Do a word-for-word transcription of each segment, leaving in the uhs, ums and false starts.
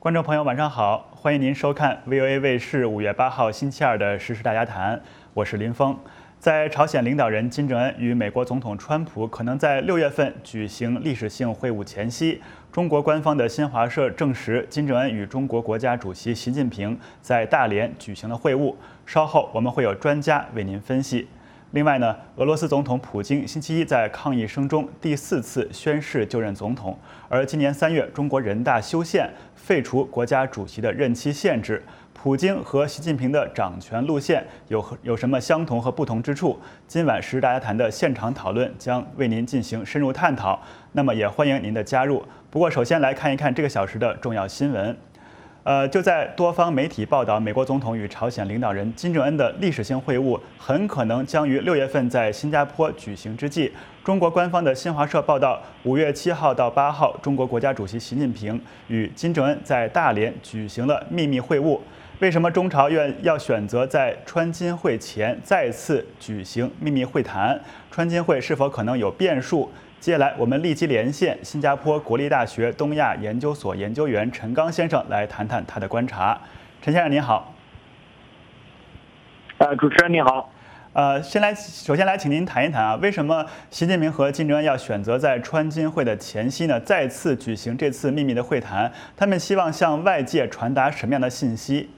观众朋友，晚上好，欢迎您收看 V O A 卫视五月八号星期二的时事大家谈，我是林峰。在朝鲜领导人金正恩与美国总统川普可能在六月份举行历史性会晤前夕，中国官方的新华社证实，金正恩与中国国家主席习近平在大连举行了会晤。稍后我们会有专家为您分析。另外呢，俄罗斯总统普京星期一在抗议声中第四次宣誓就任总统，而今年三月，中国人大修宪废除国家主席的任期限制。普京和习近平的掌权路线有有什么相同和不同之处？今晚时事大家谈的现场讨论将为您进行深入探讨，那么也欢迎您的加入。不过，首先来看一看这个小时的重要新闻。呃，就在多方媒体报道美国总统与朝鲜领导人金正恩的历史性会晤很可能将于六月份在新加坡举行之际，中国官方的新华社报道，五月七号到八号，中国国家主席习近平与金正恩在大连举行了秘密会晤。为什么中朝愿要选择在川金会前再次举行秘密会谈？川金会是否可能有变数？接下来，我们立即连线新加坡国立大学东亚研究所研究员陈刚先生来谈谈他的观察。陈先生您好。 呃，主持人你好。 呃，先来，首先来请您谈一谈啊，为什么习近平和金正恩要选择在川金会的前夕呢，再次举行这次秘密的会谈？他们希望向外界传达什么样的信息？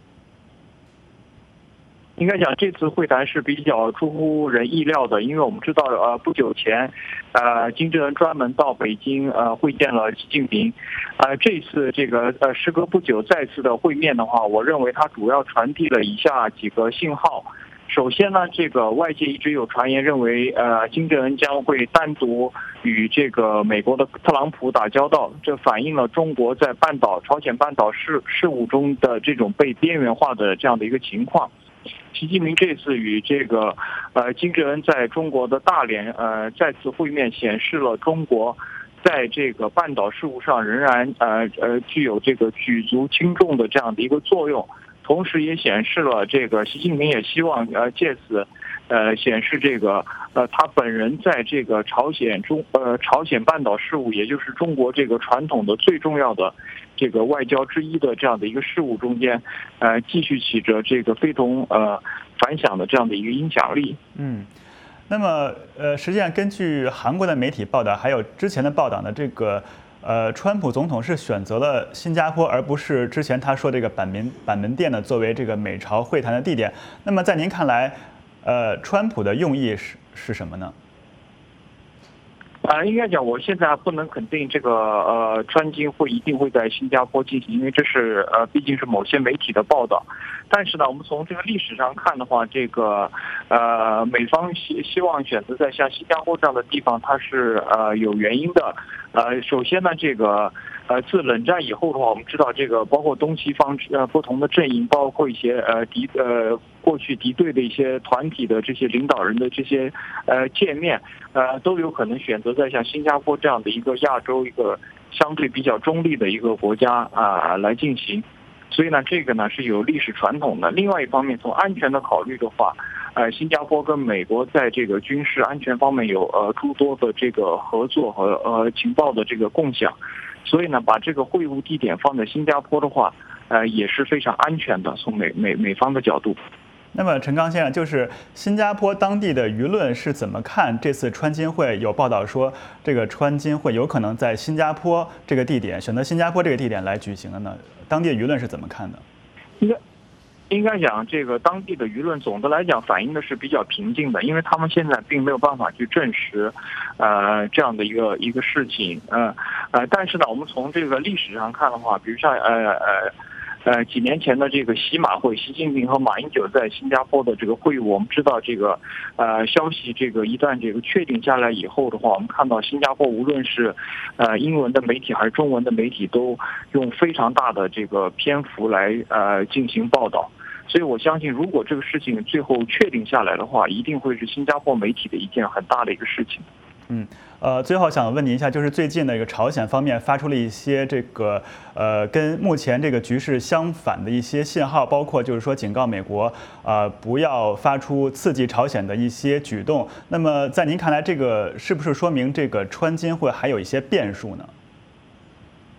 应该讲，这次会谈是比较出乎人意料的，因为我们知道，呃，不久前，呃，金正恩专门到北京，呃，会见了习近平，呃，这次这个，呃，时隔不久再次的会面的话，我认为它主要传递了以下几个信号。首先呢，这个外界一直有传言认为，呃，金正恩将会单独与这个美国的特朗普打交道，这反映了中国在半岛、朝鲜半岛事事务中的这种被边缘化的这样的一个情况。习近平这次与这个呃金正恩在中国的大连呃再次会面，显示了中国在这个半岛事务上仍然呃呃具有这个举足轻重的这样的一个作用，同时也显示了这个习近平也希望呃借此呃显示这个呃他本人在这个朝鲜中呃朝鲜半岛事务，也就是中国这个传统的最重要的这个外交之一的这样的一个事务中间，呃，继续起着这个非同呃凡响的这样的一个影响力。 嗯，那么呃，实际上根据韩国的媒体报道，还有之前的报道呢，这个呃，川普总统是选择了新加坡，而不是之前他说这个板门板门店呢作为这个美朝会谈的地点。那么在您看来，呃，川普的用意是是什么呢？ 啊、呃，应该讲，我现在不能肯定这个呃川金会一定会在新加坡进行，因为这是呃毕竟是某些媒体的报道。但是呢，我们从这个历史上看的话，这个呃美方希希望选择在像新加坡这样的地方，它是呃有原因的。呃，首先呢，这个呃自冷战以后的话，我们知道这个包括东西方呃不同的阵营，包括一些呃敌呃过去敌对的一些团体的这些领导人的这些呃见面，呃都有可能选择在像新加坡这样的一个亚洲一个相对比较中立的一个国家啊、呃、来进行。所以呢，这个呢是有历史传统的。另外一方面，从安全的考虑的话，呃，新加坡跟美国在这个军事安全方面有呃诸多的这个合作和呃情报的这个共享，所以呢，把这个会晤地点放在新加坡的话，呃，也是非常安全的。从美美美方的角度。 那么陈刚先生，就是新加坡当地的舆论是怎么看这次川金会？有报道说，这个川金会有可能在新加坡这个地点选择新加坡这个地点来举行的呢？当地的舆论是怎么看的？ 应该应该讲，这个当地的舆论总的来讲反映的是比较平静的，因为他们现在并没有办法去证实，呃，这样的一个一个事情，呃呃，但是呢，我们从这个历史上看的话，比如像呃呃。呃，几年前的这个习马会，习近平和马英九在新加坡的这个会晤，我们知道这个，呃，消息这个一旦这个确定下来以后的话，我们看到新加坡无论是，呃，英文的媒体还是中文的媒体，都用非常大的这个篇幅来呃进行报道。所以我相信，如果这个事情最后确定下来的话，一定会是新加坡媒体的一件很大的一个事情。 嗯，呃，最后想问您一下，就是最近的一个朝鲜方面发出了一些这个呃跟目前这个局势相反的一些信号，包括就是说警告美国呃不要发出刺激朝鲜的一些举动。那么在您看来，这个是不是说明这个川金会还有一些变数呢？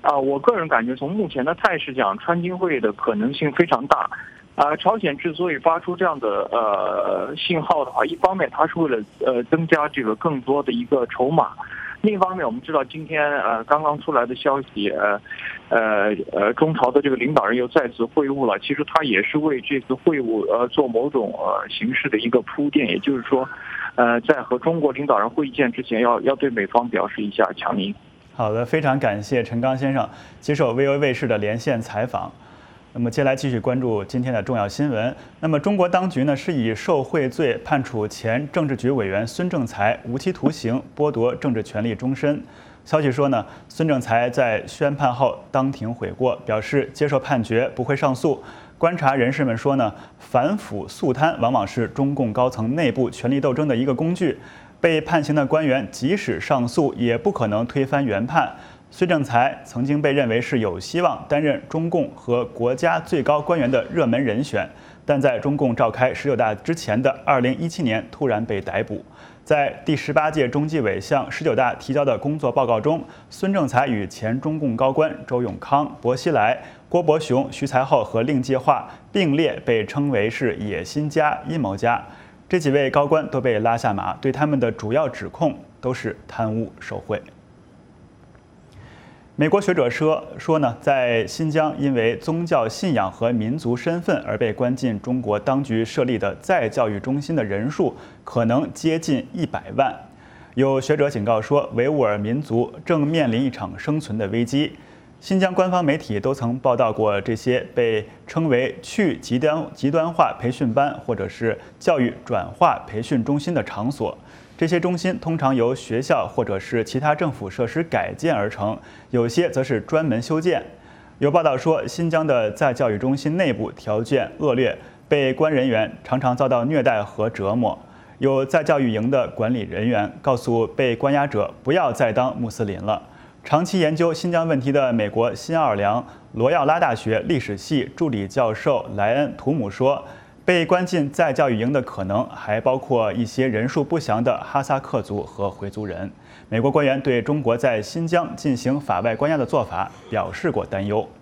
啊，我个人感觉从目前的态势讲，川金会的可能性非常大。啊，朝鲜之所以发出这样的呃信号的话，一方面它是为了呃增加这个更多的一个筹码。另一方面，我们知道今天呃刚刚出来的消息，呃，呃呃中朝的这个领导人又再次会晤了。其实他也是为这次会晤呃做某种呃形式的一个铺垫，也就是说，呃在和中国领导人会见之前要，要对美方表示一下强硬。 好的，非常感谢陈刚先生接受 V O A 卫视的连线采访。那么接下来继续关注今天的重要新闻。那么中国当局呢是以受贿罪判处前政治局委员孙政才无期徒刑，剥夺政治权利终身。消息说呢，孙政才在宣判后当庭悔过，表示接受判决不会上诉。观察人士们说呢，反腐肃贪往往是中共高层内部权力斗争的一个工具，被判刑的官员即使上诉，也不可能推翻原判。孙政才曾经被认为是有希望担任中共和国家最高官员的热门人选，但在中共召开十九大之前的二零一七年突然被逮捕。在第十八届中纪委向十九大提交的工作报告中，孙政才与前中共高官周永康、薄熙来、郭伯雄、徐才厚和令介化并列被称为是野心家、阴谋家。这几位高官都被拉下马，对他们的主要指控都是贪污受贿。美国学者说说呢，在新疆因为宗教信仰和民族身份而被关进中国当局设立的再教育中心的人数可能接近一百万。有学者警告说，维吾尔民族正面临一场生存的危机。新疆官方媒体都曾报道过这些被称为去极端极端化培训班或者是教育转化培训中心的场所。这些中心通常由学校或者是其他政府设施改建而成，有些则是专门修建。有报道说，新疆的再教育中心内部条件恶劣，被关人员常常遭到虐待和折磨。有再教育营的管理人员告诉被关押者不要再当穆斯林了。长期研究新疆问题的美国新奥尔良罗耀拉大学历史系助理教授莱恩·图姆说，被关进再教育营的可能还包括一些人数不详的哈萨克族和回族人。美国官员对中国在新疆进行法外关押的做法表示过担忧。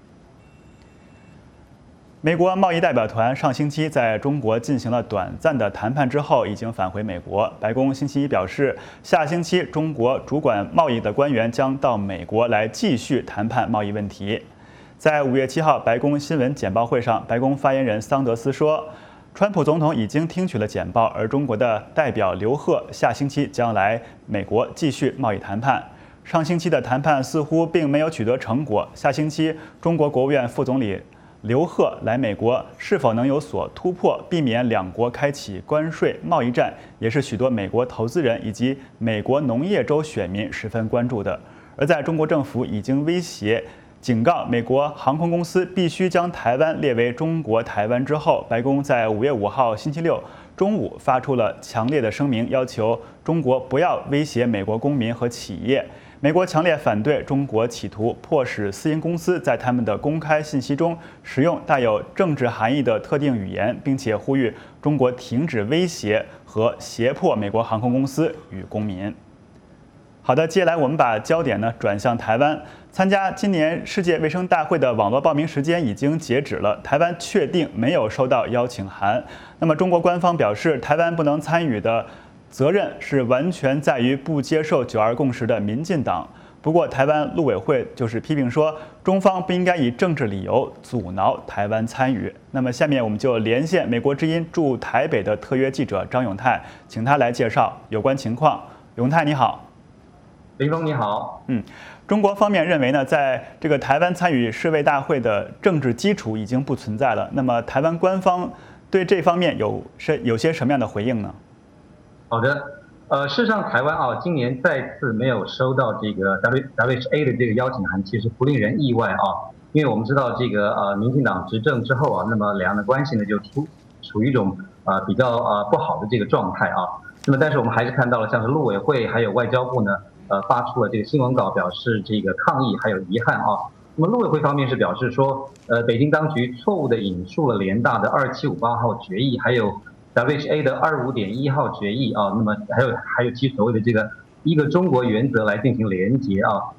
美国贸易代表团上星期在中国进行了短暂的谈判之后，已经返回美国。白宫星期一表示，下星期中国主管贸易的官员将到美国来继续谈判贸易问题。在五月七号白宫新闻简报会上，白宫发言人桑德斯说，川普总统已经听取了简报，而中国的代表刘鹤下星期将来美国继续贸易谈判。上星期的谈判似乎并没有取得成果，下星期中国国务院副总理刘鹤来美国是否能有所突破，避免两国开启关税贸易战，也是许多美国投资人以及美国农业州选民十分关注的。而在中国政府已经威胁警告美国航空公司必须将台湾列为中国台湾之后，白宫在五月五号星期六中午发出了强烈的声明，要求中国不要威胁美国公民和企业。美国强烈反对中国企图迫使私营公司在他们的公开信息中使用带有政治含义的特定语言，并且呼吁中国停止威胁和胁迫美国航空公司与公民。好的，接下来我们把焦点呢转向台湾。参加今年世界卫生大会的网络报名时间已经截止了，台湾确定没有收到邀请函。那么中国官方表示，台湾不能参与的责任是完全在于不接受九二共识的民进党。不过，台湾陆委会就是批评说，中方不应该以政治理由阻挠台湾参与。那么，下面我们就连线美国之音驻台北的特约记者张永泰，请他来介绍有关情况。永泰，你好。 林峰你好， 嗯，中国方面认为呢，在这个台湾参与世卫大会的政治基础已经不存在了。那么，台湾官方对这方面有是有些什么样的回应呢？ 好的，呃，事实上，台湾啊，今年再次没有收到这个 W H A 的这个邀请函，其实不令人意外啊，因为我们知道这个呃，民进党执政之后啊，那么两岸的关系呢就处处于一种呃比较呃不好的这个状态啊。那么，但是我们还是看到了，像是陆委会还有外交部呢。呃，发出了这个新闻稿，表示这个抗议还有遗憾啊。那么陆委会方面是表示说，呃，北京当局错误地引述了联大的二七五八号决议，还有 W H A 的二五点一号决议啊。那么还有还有其所谓的这个一个中国原则来进行连结啊。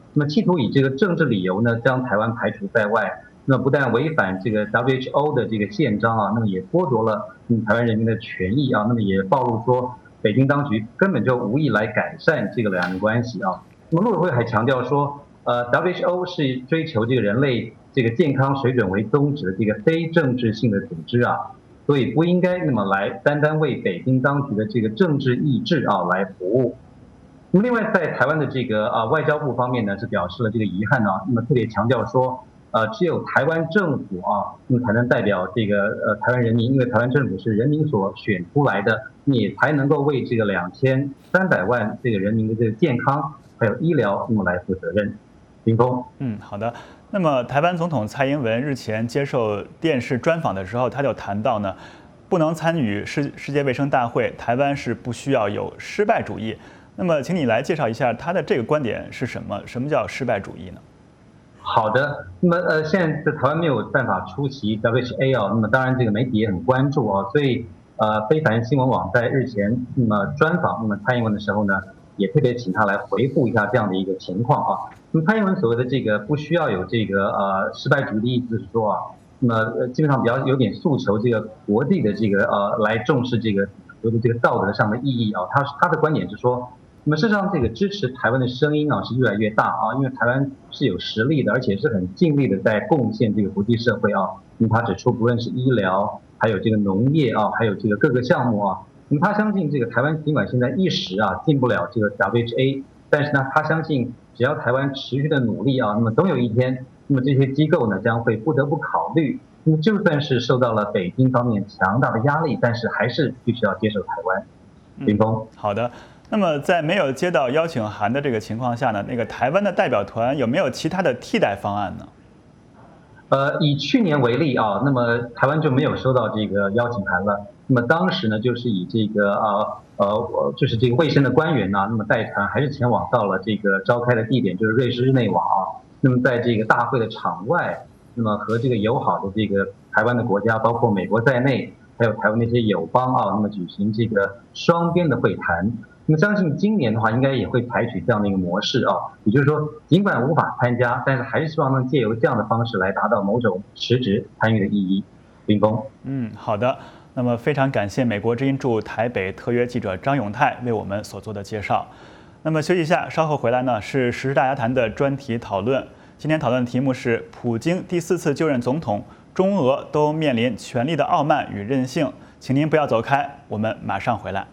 那么企图以这个政治理由呢，将台湾排除在外，那么不但违反这个 W H O 的这个宪章啊，那么也剥夺了嗯台湾人民的权益啊，那么也暴露说北京当局根本就无意来改善这个两岸关系啊。那么陆委会还强调说，呃 W H O 是追求这个人类这个健康水准为宗旨的这个非政治性的组织啊，所以不应该那么来单单为北京当局的这个政治意志啊来服务。那么另外在台湾的这个啊外交部方面呢是表示了这个遗憾呢、啊，那么特别强调说，呃只有台湾政府啊，那么才能代表这个呃台湾人民，因为台湾政府是人民所选出来的，也才能够为这个两千三百万这个人民的这个健康还有医疗那么来负责任。林峰， 嗯，好的。那么台湾总统蔡英文日前接受电视专访的时候，他就谈到呢，不能参与世世界卫生大会，台湾是不需要有失败主义。那么，请你来介绍一下他的这个观点是什么？什么叫失败主义呢？ 好的，那么呃，现在在台湾没有办法出席 W H A 啊，那么当然这个媒体也很关注啊，所以呃，非凡新闻网在日前那么专访那么蔡英文的时候呢，也特别请他来回复一下这样的一个情况啊。那么蔡英文所谓的这个不需要有这个呃失败主义的意思是说啊，那么呃基本上比较有点诉求这个国际的这个呃来重视这个所谓的这个道德上的意义啊，他他的观点是说。那么事实上，这个支持台湾的声音啊是越来越大啊，因为台湾是有实力的，而且是很尽力的在贡献这个国际社会啊。那么他指出，不论是医疗，还有这个农业啊，还有这个各个项目啊，那么他相信这个台湾尽管现在一时啊进不了这个 W H A， 但是呢，他相信只要台湾持续的努力啊，那么总有一天，那么这些机构呢将会不得不考虑，那么就算是受到了北京方面强大的压力，但是还是必须要接受台湾。林峰、 嗯，好的。那么在没有接到邀请函的这个情况下呢，那个台湾的代表团有没有其他的替代方案呢？ 呃，以去年为例啊，那么台湾就没有收到这个邀请函了。那么当时呢，就是以这个呃呃，就是这个卫生的官员呢、啊，那么带团还是前往到了这个召开的地点，就是瑞士日内瓦啊。那么在这个大会的场外，那么和这个友好的这个台湾的国家，包括美国在内，还有台湾那些友邦啊，那么举行这个双边的会谈。那么相信今年的话，应该也会采取这样的一个模式啊，也就是说，尽管无法参加，但是还是希望能借由这样的方式来达到某种实质参与的意义。林峰， 嗯，好的。那么非常感谢美国之音驻台北特约记者张永泰为我们所做的介绍。那么休息一下，稍后回来呢是时事大家谈的专题讨论。今天讨论的题目是普京第四次就任总统，中俄都面临权力的傲慢与任性。请您不要走开，我们马上回来。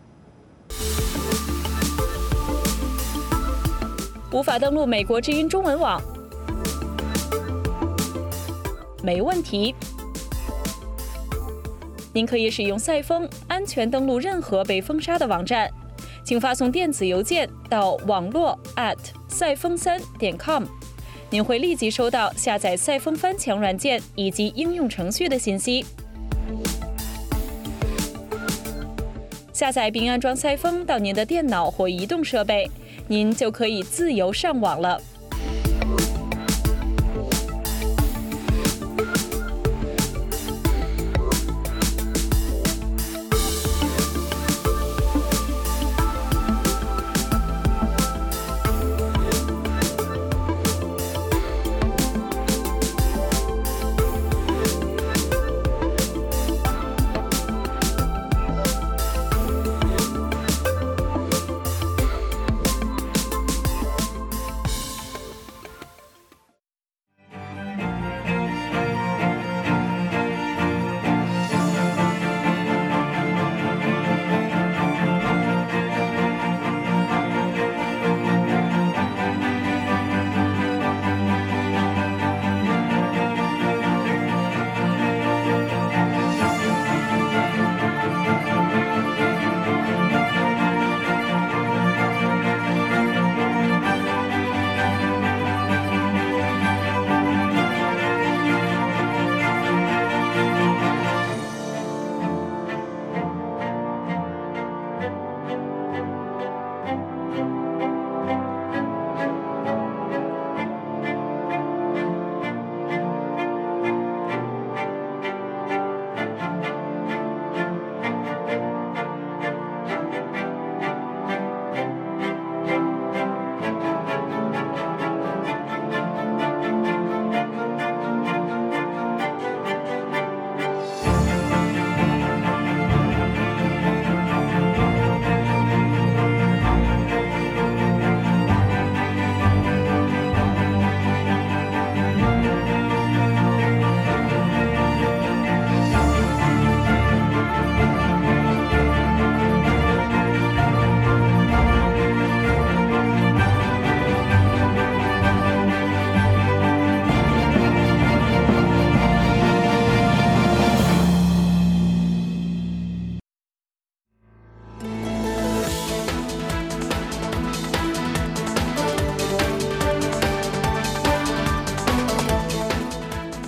无法登录美国之音中文网？没问题，您可以使用赛风安全登录任何被封杀的网站，请发送电子邮件到网络 at 赛风三点 com， 您会立即收到下载赛风翻墙软件以及应用程序的信息。下载并安装赛风到您的电脑或移动设备，您就可以自由上网了。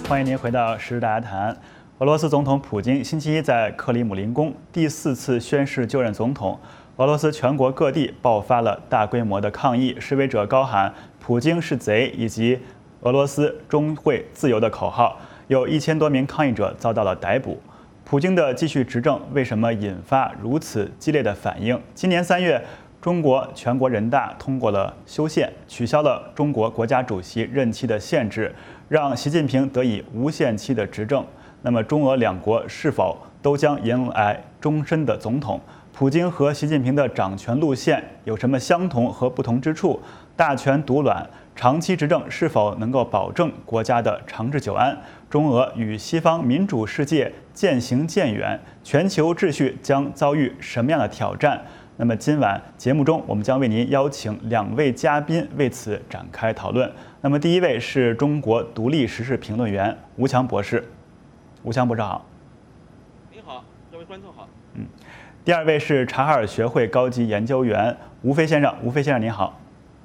欢迎您回到《时事大家谈》。俄罗斯总统普京星期一在克里姆林宫第四次宣誓就任总统。俄罗斯全国各地爆发了大规模的抗议，示威者高喊“普京是贼”以及“俄罗斯终会自由”的口号。有一千多名抗议者遭到了逮捕。普京的继续执政为什么引发如此激烈的反应？今年三月，中国全国人大通过了修宪，取消了中国国家主席任期的限制，让习近平得以无限期的执政。那么，中俄两国是否都将迎来终身的总统？普京和习近平的掌权路线有什么相同和不同之处？大权独揽，长期执政是否能够保证国家的长治久安？中俄与西方民主世界渐行渐远，全球秩序将遭遇什么样的挑战？那么今晚节目中，我们将为您邀请两位嘉宾为此展开讨论。那么第一位是中国独立时事评论员吴强博士。吴强博士好。 您好，各位观众好。 嗯。第二位是察哈尔学会高级研究员吴飞先生。吴飞先生您好。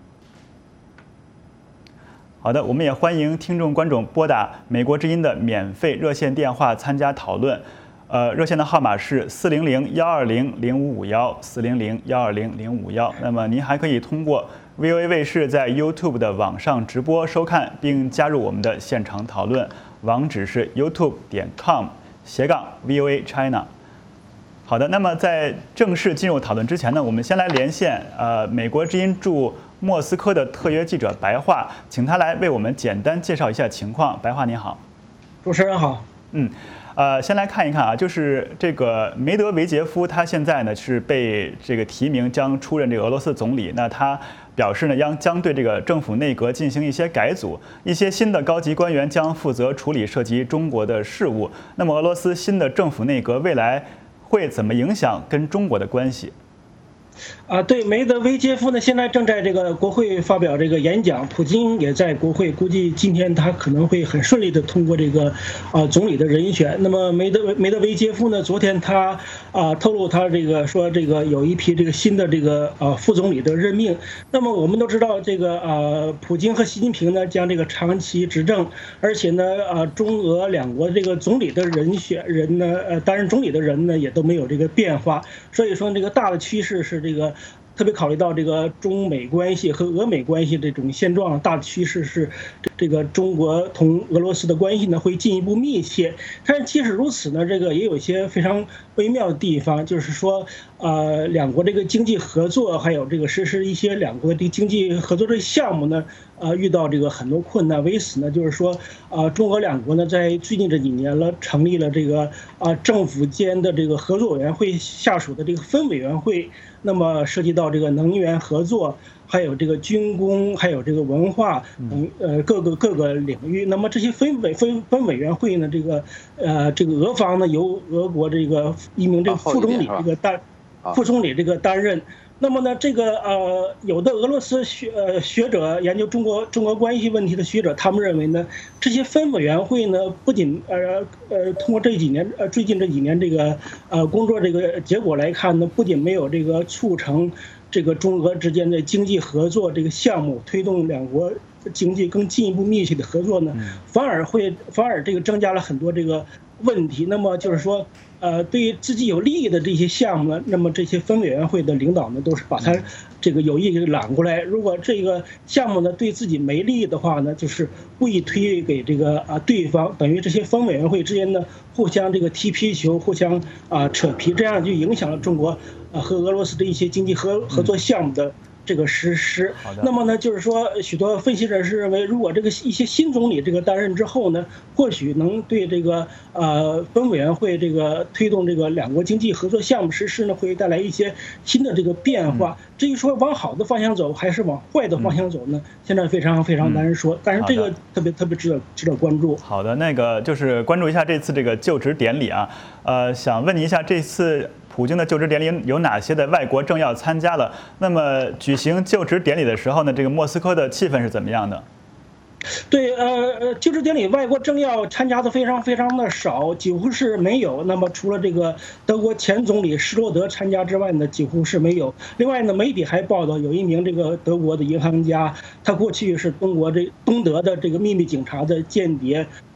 好的，我们也欢迎听众观众拨打美国之音的免费热线电话参加讨论。呃，热线的号码是四零零幺二零零五五幺四零零幺二零零五幺。那么您还可以通过 V O A 卫视在 YouTube 的网上直播收看，并加入我们的现场讨论。网址是 youtube 点 com 斜杠 V O A China。好的，那么在正式进入讨论之前呢，我们先来连线呃美国之音驻莫斯科的特约记者白桦，请他来为我们简单介绍一下情况。白桦您好。 主持人好。 嗯，呃，先来看一看啊，就是这个梅德韦杰夫他现在呢是被这个提名将出任这个俄罗斯总理，那他表示呢将将对这个政府内阁进行一些改组，一些新的高级官员将负责处理涉及中国的事务。那么俄罗斯新的政府内阁未来会怎么影响跟中国的关系？ 啊，对，梅德韦杰夫呢，现在正在这个国会发表这个演讲，普京也在国会，估计今天他可能会很顺利的通过这个啊总理的人选。那么梅德梅德韦杰夫呢，昨天他啊透露他这个说这个有一批这个新的这个啊副总理的任命。那么我们都知道这个啊普京和习近平呢将这个长期执政，而且呢啊中俄两国这个总理的人选人呢呃担任总理的人呢也都没有这个变化，所以说这个大的趋势是这个。特别考虑到这个中美关系和俄美关系这种现状，大的趋势是这个中国同俄罗斯的关系呢会进一步密切。但是即使如此呢，这个也有一些非常微妙的地方，就是说，呃，两国这个经济合作还有这个实施一些两国的经济合作的项目呢，呃，遇到这个很多困难。为此呢，就是说，啊，中俄两国呢在最近这几年了成立了这个啊政府间的这个合作委员会下属的这个分委员会。那么涉及到这个能源合作，还有这个军工，还有这个文化，嗯呃各个各个领域。那么这些分委分分委员会呢，这个呃这个俄方呢由俄国这个一名这个副总理这个担副总理这个担任。那么呢，这个呃，有的俄罗斯学呃学者研究中国中俄关系问题的学者，他们认为呢，这些分委员会呢，不仅呃呃通过这几年呃最近这几年这个呃工作这个结果来看呢，不仅没有这个促成这个中俄之间的经济合作这个项目，推动两国经济更进一步密切的合作呢，反而会反而这个增加了很多这个问题。那么就是说。呃，对于自己有利益的这些项目呢，那么这些分委员会的领导呢，都是把他这个有意给揽过来。如果这个项目呢对自己没利的话呢，就是故意推给这个啊对方，等于这些分委员会之间呢互相这个踢皮球，互相啊扯皮，这样就影响了中国啊和俄罗斯的一些经济合合作项目的。这个实施，那么呢，就是说，许多分析人士认为，如果这个一些新总理这个担任之后呢，或许能对这个呃分委员会这个推动这个两国经济合作项目实施呢，会带来一些新的这个变化。至于说往好的方向走，还是往坏的方向走呢？现在非常非常难说。但是这个特别特别值得值得关注。 好的，那个就是关注一下这次这个就职典礼啊，呃，想问你一下这次。普京的就职典礼有哪些的外国政要参加了？那么举行就职典礼的时候呢，这个莫斯科的气氛是怎么样的？ 对，呃，就职典礼外国政要参加的非常非常的少，几乎是没有。那么除了这个德国前总理施罗德参加之外呢，几乎是没有。另外呢，媒体还报道有一名这个德国的银行家，他过去是中国这东德的这个秘密警察的间谍。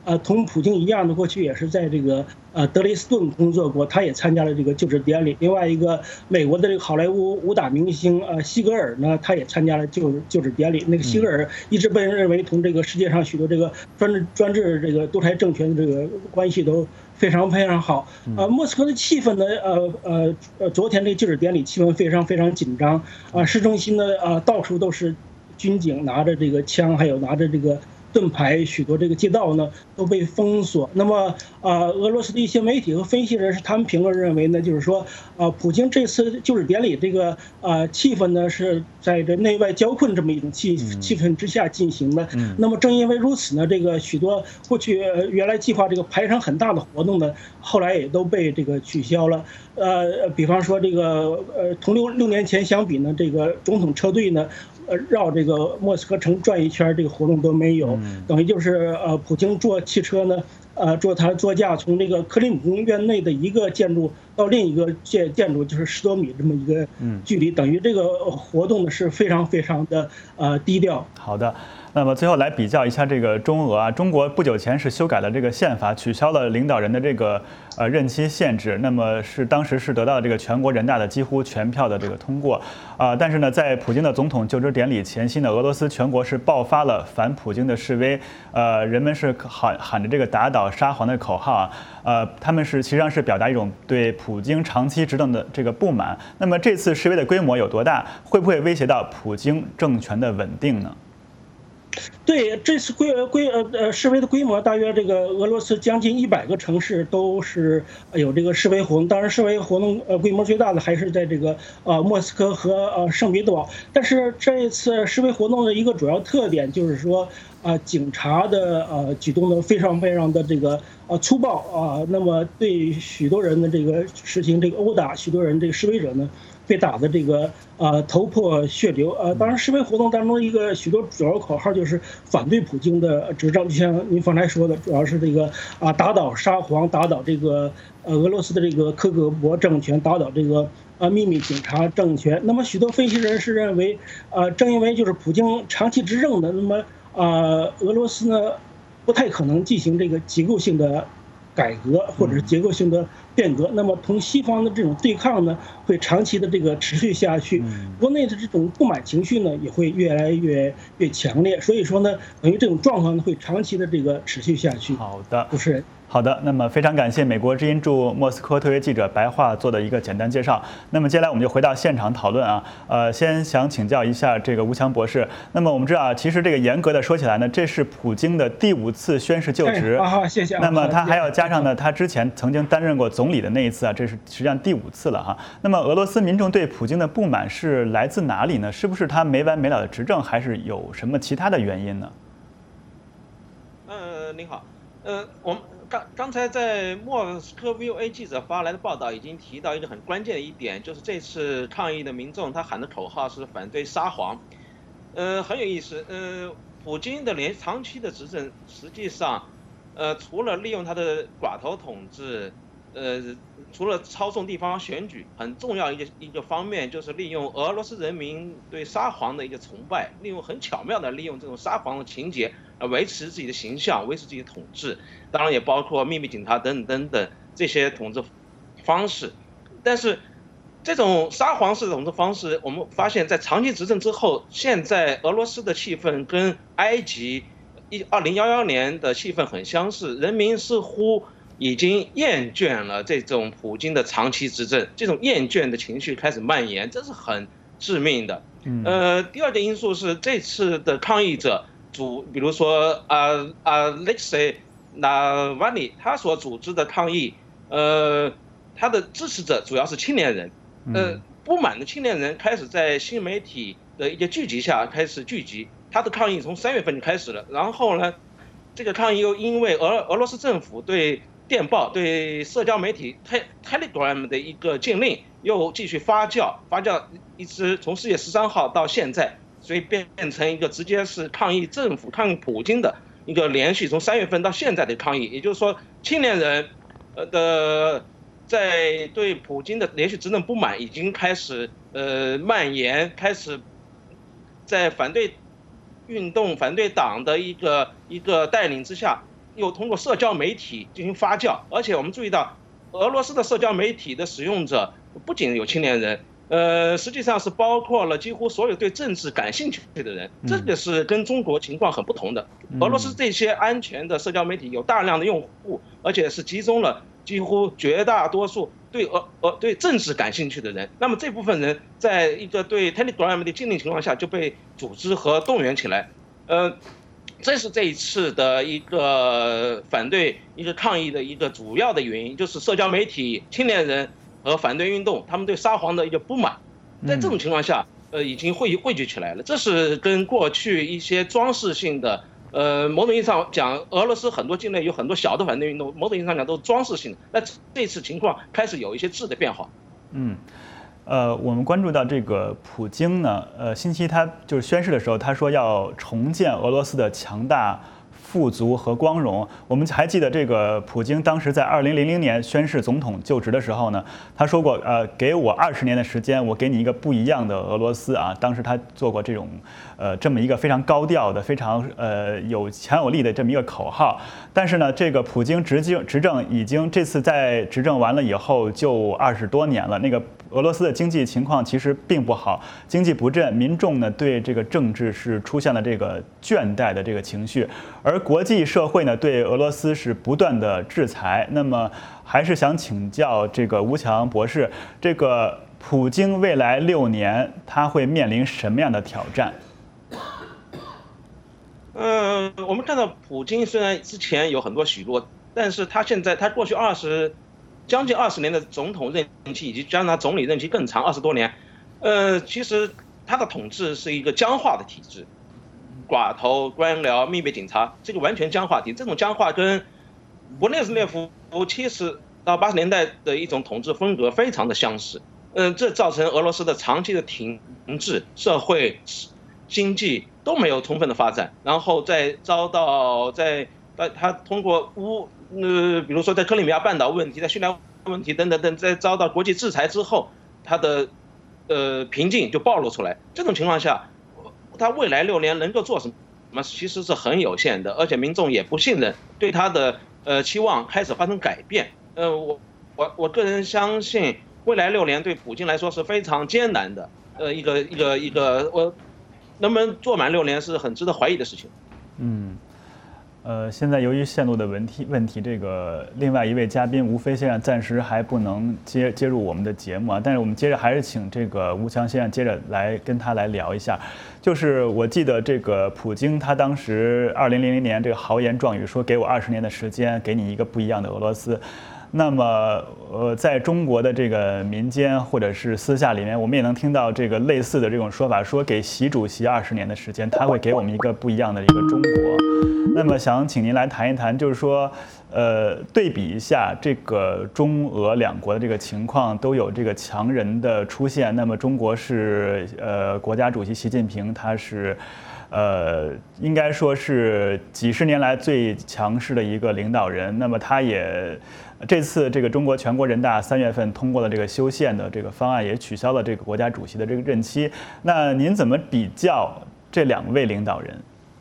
呃，同普京一样的，过去也是在这个呃德累斯顿工作过，他也参加了这个就职典礼。另外一个美国的这个好莱坞武打明星呃西格尔呢，他也参加了就就职典礼。那个西格尔一直被人认为同这个世界上许多这个专制专制这个独裁政权的这个关系都非常非常好。呃，莫斯科的气氛呢，呃呃呃，昨天这个就职典礼气氛非常非常紧张啊，市中心呢啊到处都是军警拿着这个枪，还有拿着这个盾牌，许多这个街道呢都被封锁。那么啊，俄罗斯的一些媒体和分析人士，他们评论认为呢，就是说啊，普京这次就职典礼这个啊气氛呢是在这内外交困这么一种气气氛之下进行的。那么正因为如此呢，这个许多过去原来计划这个排场很大的活动呢，后来也都被这个取消了。呃，比方说这个呃，同六六年前相比呢，这个总统车队呢。呃，绕这个莫斯科城转一圈，这个活动都没有，等于就是呃，普京坐汽车呢，呃，坐他座驾从这个克里姆宫院内的一个建筑到另一个建建筑，就是十多米这么一个距离，等于这个活动呢是非常非常的呃低调。 好的。那么最后来比较一下这个中俄啊，中国不久前是修改了这个宪法，取消了领导人的这个呃任期限制，那么是当时是得到这个全国人大的几乎全票的这个通过啊、呃。但是呢，在普京的总统就职典礼前夕呢，俄罗斯全国是爆发了反普京的示威，呃，人们是喊喊着这个打倒沙皇的口号啊，呃，他们是实际上是表达一种对普京长期执政的这个不满。那么这次示威的规模有多大？会不会威胁到普京政权的稳定呢？ 对，这次规规呃呃示威的规模大约这个俄罗斯将近一百个城市都是有这个示威活动，当然示威活动呃规模最大的还是在这个呃莫斯科和呃圣彼得堡。但是这一次示威活动的一个主要特点就是说啊、呃、警察的呃举动呢非常非常的这个呃粗暴啊、呃，那么对许多人的这个实行这个殴打，许多人这个示威者呢。被打的这个呃头破血流呃，当然示威活动当中一个许多主要口号就是反对普京的执政，就像您方才说的，主要是这个啊打倒沙皇，打倒这个呃俄罗斯的这个科格勃政权，打倒这个啊秘密警察政权。那么许多分析人士认为，呃正因为就是普京长期执政的，那么啊俄罗斯呢不太可能进行这个结构性的改革或者是结构性的变革，那么同西方的这种对抗呢，会长期的这个持续下去，国内的这种不满情绪呢，也会越来越越强烈，所以说呢，等于这种状况呢，会长期的这个持续下去。 好的， 主持人。 好的，那么非常感谢美国之音驻莫斯科特约记者白桦做的一个简单介绍。那么接下来我们就回到现场讨论啊，呃，先想请教一下这个吴强博士。那么我们知道啊，其实这个严格的说起来呢，这是普京的第五次宣誓就职。 啊、好，谢谢。 那么他还要加上呢，他之前曾经担任过总理的那一次啊，这是实际上第五次了哈。那么俄罗斯民众对普京的不满是来自哪里呢？是不是他没完没了的执政，还是有什么其他的原因呢？ 呃，您好，呃，我们。刚刚才在莫斯科 V O A 记者发来的报道已经提到一个很关键的一点，就是这次抗议的民众他喊的口号是反对沙皇，呃，很有意思。呃，普京的连长期的执政，实际上，呃，除了利用他的寡头统治，呃，除了操纵地方选举，很重要一个一个方面就是利用俄罗斯人民对沙皇的一个崇拜，利用很巧妙的利用这种沙皇的情节来维持自己的形象，维持自己的统治。当然也包括秘密警察等等等等这些统治方式，但是这种沙皇式的统治方式，我们发现在长期执政之后，现在俄罗斯的气氛跟埃及一二零幺幺年的气氛很相似，人民似乎已经厌倦了这种普京的长期执政，这种厌倦的情绪开始蔓延，这是很致命的。呃，第二个因素是这次的抗议者主，比如说啊啊 Alexei Navalny 他所组织的抗议，呃，他的支持者主要是青年人，呃，不满的青年人开始在新媒体的一个聚集下开始聚集，他的抗议从三月份就开始了，然后呢，这个抗议又因为俄俄罗斯政府对电报、对社交媒体 Telegram 的一个禁令又继续发酵，发酵一直从四月十三号到现在，所以变成一个直接是抗议政府、抗议普京的一个连续从三月份到现在的抗议，也就是说，青年人呃的在对普京的连续执政不满已经开始呃蔓延，开始在反对运动、反对党的一个一个带领之下， 又通过社交媒体进行发酵，而且我们注意到，俄罗斯的社交媒体的使用者不仅有青年人，呃，实际上是包括了几乎所有对政治感兴趣的人，这个是跟中国情况很不同的。俄罗斯这些安全的社交媒体有大量的用户，而且是集中了几乎绝大多数对俄俄对政治感兴趣的人。那么这部分人在一个对 Telegram 的禁令情况下就被组织和动员起来，呃。这是这一次的一个反对、一个抗议的一个主要的原因，就是社交媒体、青年人和反对运动，他们对沙皇的一个不满，在这种情况下，呃，已经汇汇聚起来了。这是跟过去一些装饰性的，呃，某种意义上讲，俄罗斯很多境内有很多小的反对运动，某种意义上讲都是装饰性的。那这次情况开始有一些质的变化。 嗯。呃，我们关注到这个普京呢，呃，星期他就是宣誓的时候，他说要重建俄罗斯的强大、富足和光荣。我们还记得这个普京当时在二零零零年宣誓总统就职的时候呢，他说过，呃，给我二十年的时间，我给你一个不一样的俄罗斯啊。当时他做过这种，呃，这么一个非常高调的、非常呃有强有力的这么一个口号。但是呢，这个普京执政执政已经这次在执政完了以后就二十多年了，那个。俄罗斯的经济情况其实并不好，经济不振，民众呢对这个政治是出现了这个倦怠的这个情绪，而国际社会呢对俄罗斯是不断的制裁。那么还是想请教这个吴强博士，这个普京未来六年他会面临什么样的挑战？ 嗯，我们看到普京虽然之前有很多许诺，但是他现在他过去二十。将近二十年的总统任期，以及将他总理任期更长二十多年，呃，其实他的统治是一个僵化的体制，寡头、官僚、秘密警察，这个完全僵化体。这种僵化跟勃列日涅夫七十到八十年代的一种统治风格非常的相似。嗯、呃，这造成俄罗斯的长期的停滞，社会、经济都没有充分的发展，然后再遭到在呃他通过乌。呃，比如说在克里米亚半岛问题、在叙利亚问题等等等，在遭到国际制裁之后，他的呃瓶颈就暴露出来。这种情况下，他未来六年能够做什么，其实是很有限的，而且民众也不信任，对他的呃期望开始发生改变。呃，我我我个人相信，未来六年对普京来说是非常艰难的。呃，一个一个一个，我能不能做满六年是很值得怀疑的事情。 嗯。呃，现在由于线路的问题，问题这个另外一位嘉宾吴飞先生暂时还不能接接入我们的节目啊，但是我们接着还是请这个吴强先生接着来跟他来聊一下。就是我记得这个普京他当时二零零零年这个豪言壮语说给我二十年的时间，给你一个不一样的俄罗斯。那么，呃，在中国的这个民间或者是私下里面，我们也能听到这个类似的这种说法，说给习主席二十年的时间，他会给我们一个不一样的一个中国。那么，想请您来谈一谈，就是说，呃，对比一下这个中俄两国的这个情况，都有这个强人的出现。那么，中国是呃国家主席习近平，他是。呃，应该说是几十年来最强势的一个领导人。那么他也这次这个中国全国人大三月份通过了这个修宪的这个方案，也取消了这个国家主席的这个任期。那您怎么比较这两位领导人？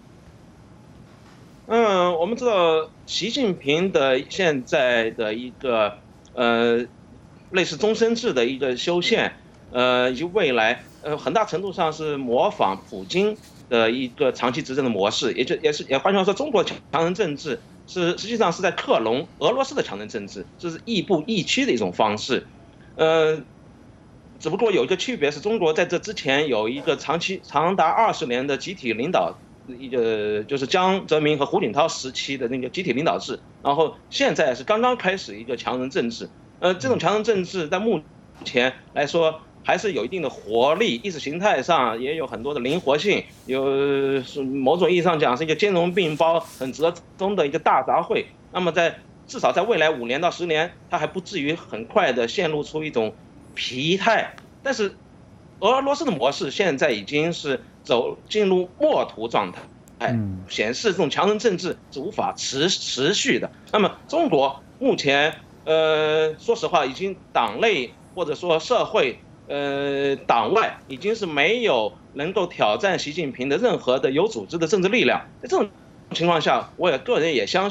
嗯，我们知道习近平的现在的一个呃类似终身制的一个修宪，呃以及未来呃很大程度上是模仿普京的一个长期执政的模式，也就也是也换句话说，中国强人政治是实际上是在克隆俄罗斯的强人政治，这是亦步亦趋的一种方式。呃，只不过有一个区别是，中国在这之前有一个长期长达二十年的集体领导，一个就是江泽民和胡锦涛时期的那个集体领导制，然后现在是刚刚开始一个强人政治。呃，这种强人政治在目前来说还是有一定的活力，意识形态上也有很多的灵活性，有某种意义上讲是一个兼容并包、很折中的一个大杂烩。那么在至少在未来五年到十年，它还不至于很快的陷入出一种疲态。但是俄罗斯的模式现在已经是走进入末途状态，哎，显示这种强人政治是无法持持续的。那么中国目前，呃，说实话，已经党内或者说社会。呃，党外已经是没有能够挑战习近平的任何的有组织的政治力量。在这种情况下，我也个人也相信，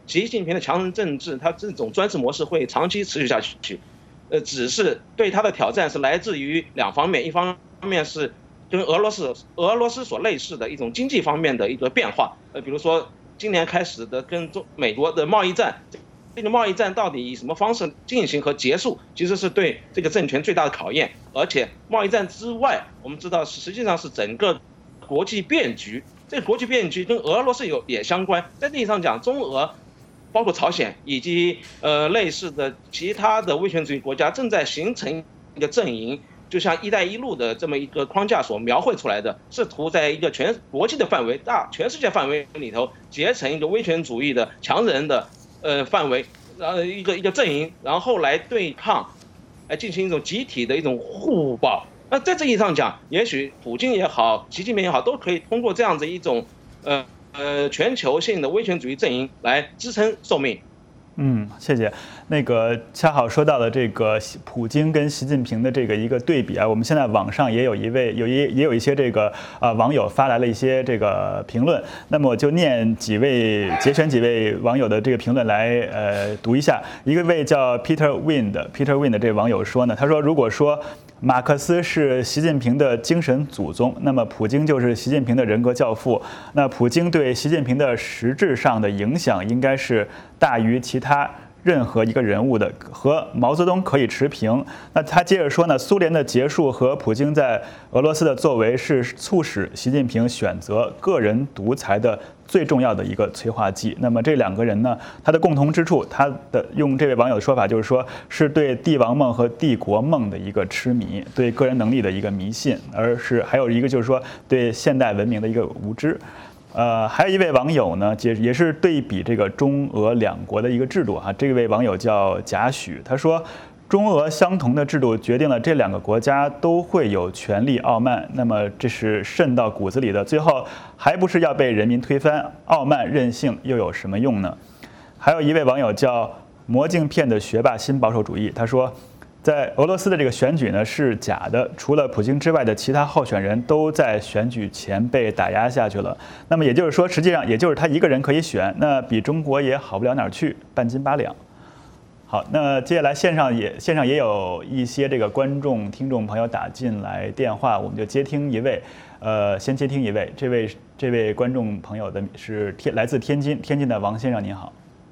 习近平的强人政治，他这种专制模式会长期持续下去。呃，只是对他的挑战是来自于两方面，一方面是跟俄罗斯俄罗斯所类似的一种经济方面的一个变化，呃，比如说今年开始的跟中美国的贸易战，这个贸易战到底以什么方式进行和结束，其实是对这个政权最大的考验。而且贸易战之外，我们知道实际上是整个国际变局，这个国际变局跟俄罗斯有也相关。在地上讲，中俄包括朝鲜以及呃类似的其他的威权主义国家正在形成一个阵营，就像“一带一路”的这么一个框架所描绘出来的，试图在一个全国际的范围、大全世界范围里头结成一个威权主义的强人的呃范围，呃一个一个阵营，然后来对抗，来进行一种集体的一种互爆。那在这意义上讲，也许普京也好，习近平也好，都可以通过这样子一种呃。呃，全球性的威权主义阵营来支撑寿命。 嗯，谢谢。那个恰好说到了这个普京跟习近平的这个一个对比啊，我们现在网上也有一位有一也有一些这个呃网友发来了一些这个评论，那么我就念几位节选几位网友的这个评论来呃读一下。一个位叫 Peter Wind，Peter Wind 这位网友说呢，他说如果说马克思是习近平的精神祖宗，那么普京就是习近平的人格教父。那普京对习近平的实质上的影响，应该是大于其他任何一个人物的，和毛泽东可以持平。那他接着说呢，苏联的结束和普京在俄罗斯的作为是促使习近平选择个人独裁的最重要的一个催化剂。那么这两个人呢，他的共同之处，他的用这位网友的说法就是说，是对帝王梦和帝国梦的一个痴迷，对个人能力的一个迷信，而是还有一个就是说对现代文明的一个无知。呃，还有一位网友呢，也也是对比这个中俄两国的一个制度哈。这位网友叫贾许，他说，中俄相同的制度决定了这两个国家都会有权力傲慢，那么这是渗到骨子里的，最后还不是要被人民推翻？傲慢任性又有什么用呢？还有一位网友叫魔镜片的学霸新保守主义，他说，在俄罗斯的这个选举呢是假的，除了普京之外的其他候选人都在选举前被打压下去了。那么也就是说，实际上也就是他一个人可以选，那比中国也好不了哪儿去，半斤八两。好，那接下来线上也线上也有一些这个观众、听众朋友打进来电话，我们就接听一位。呃，先接听一位，这位这位观众朋友的是天来自天津，天津的王先生，您好。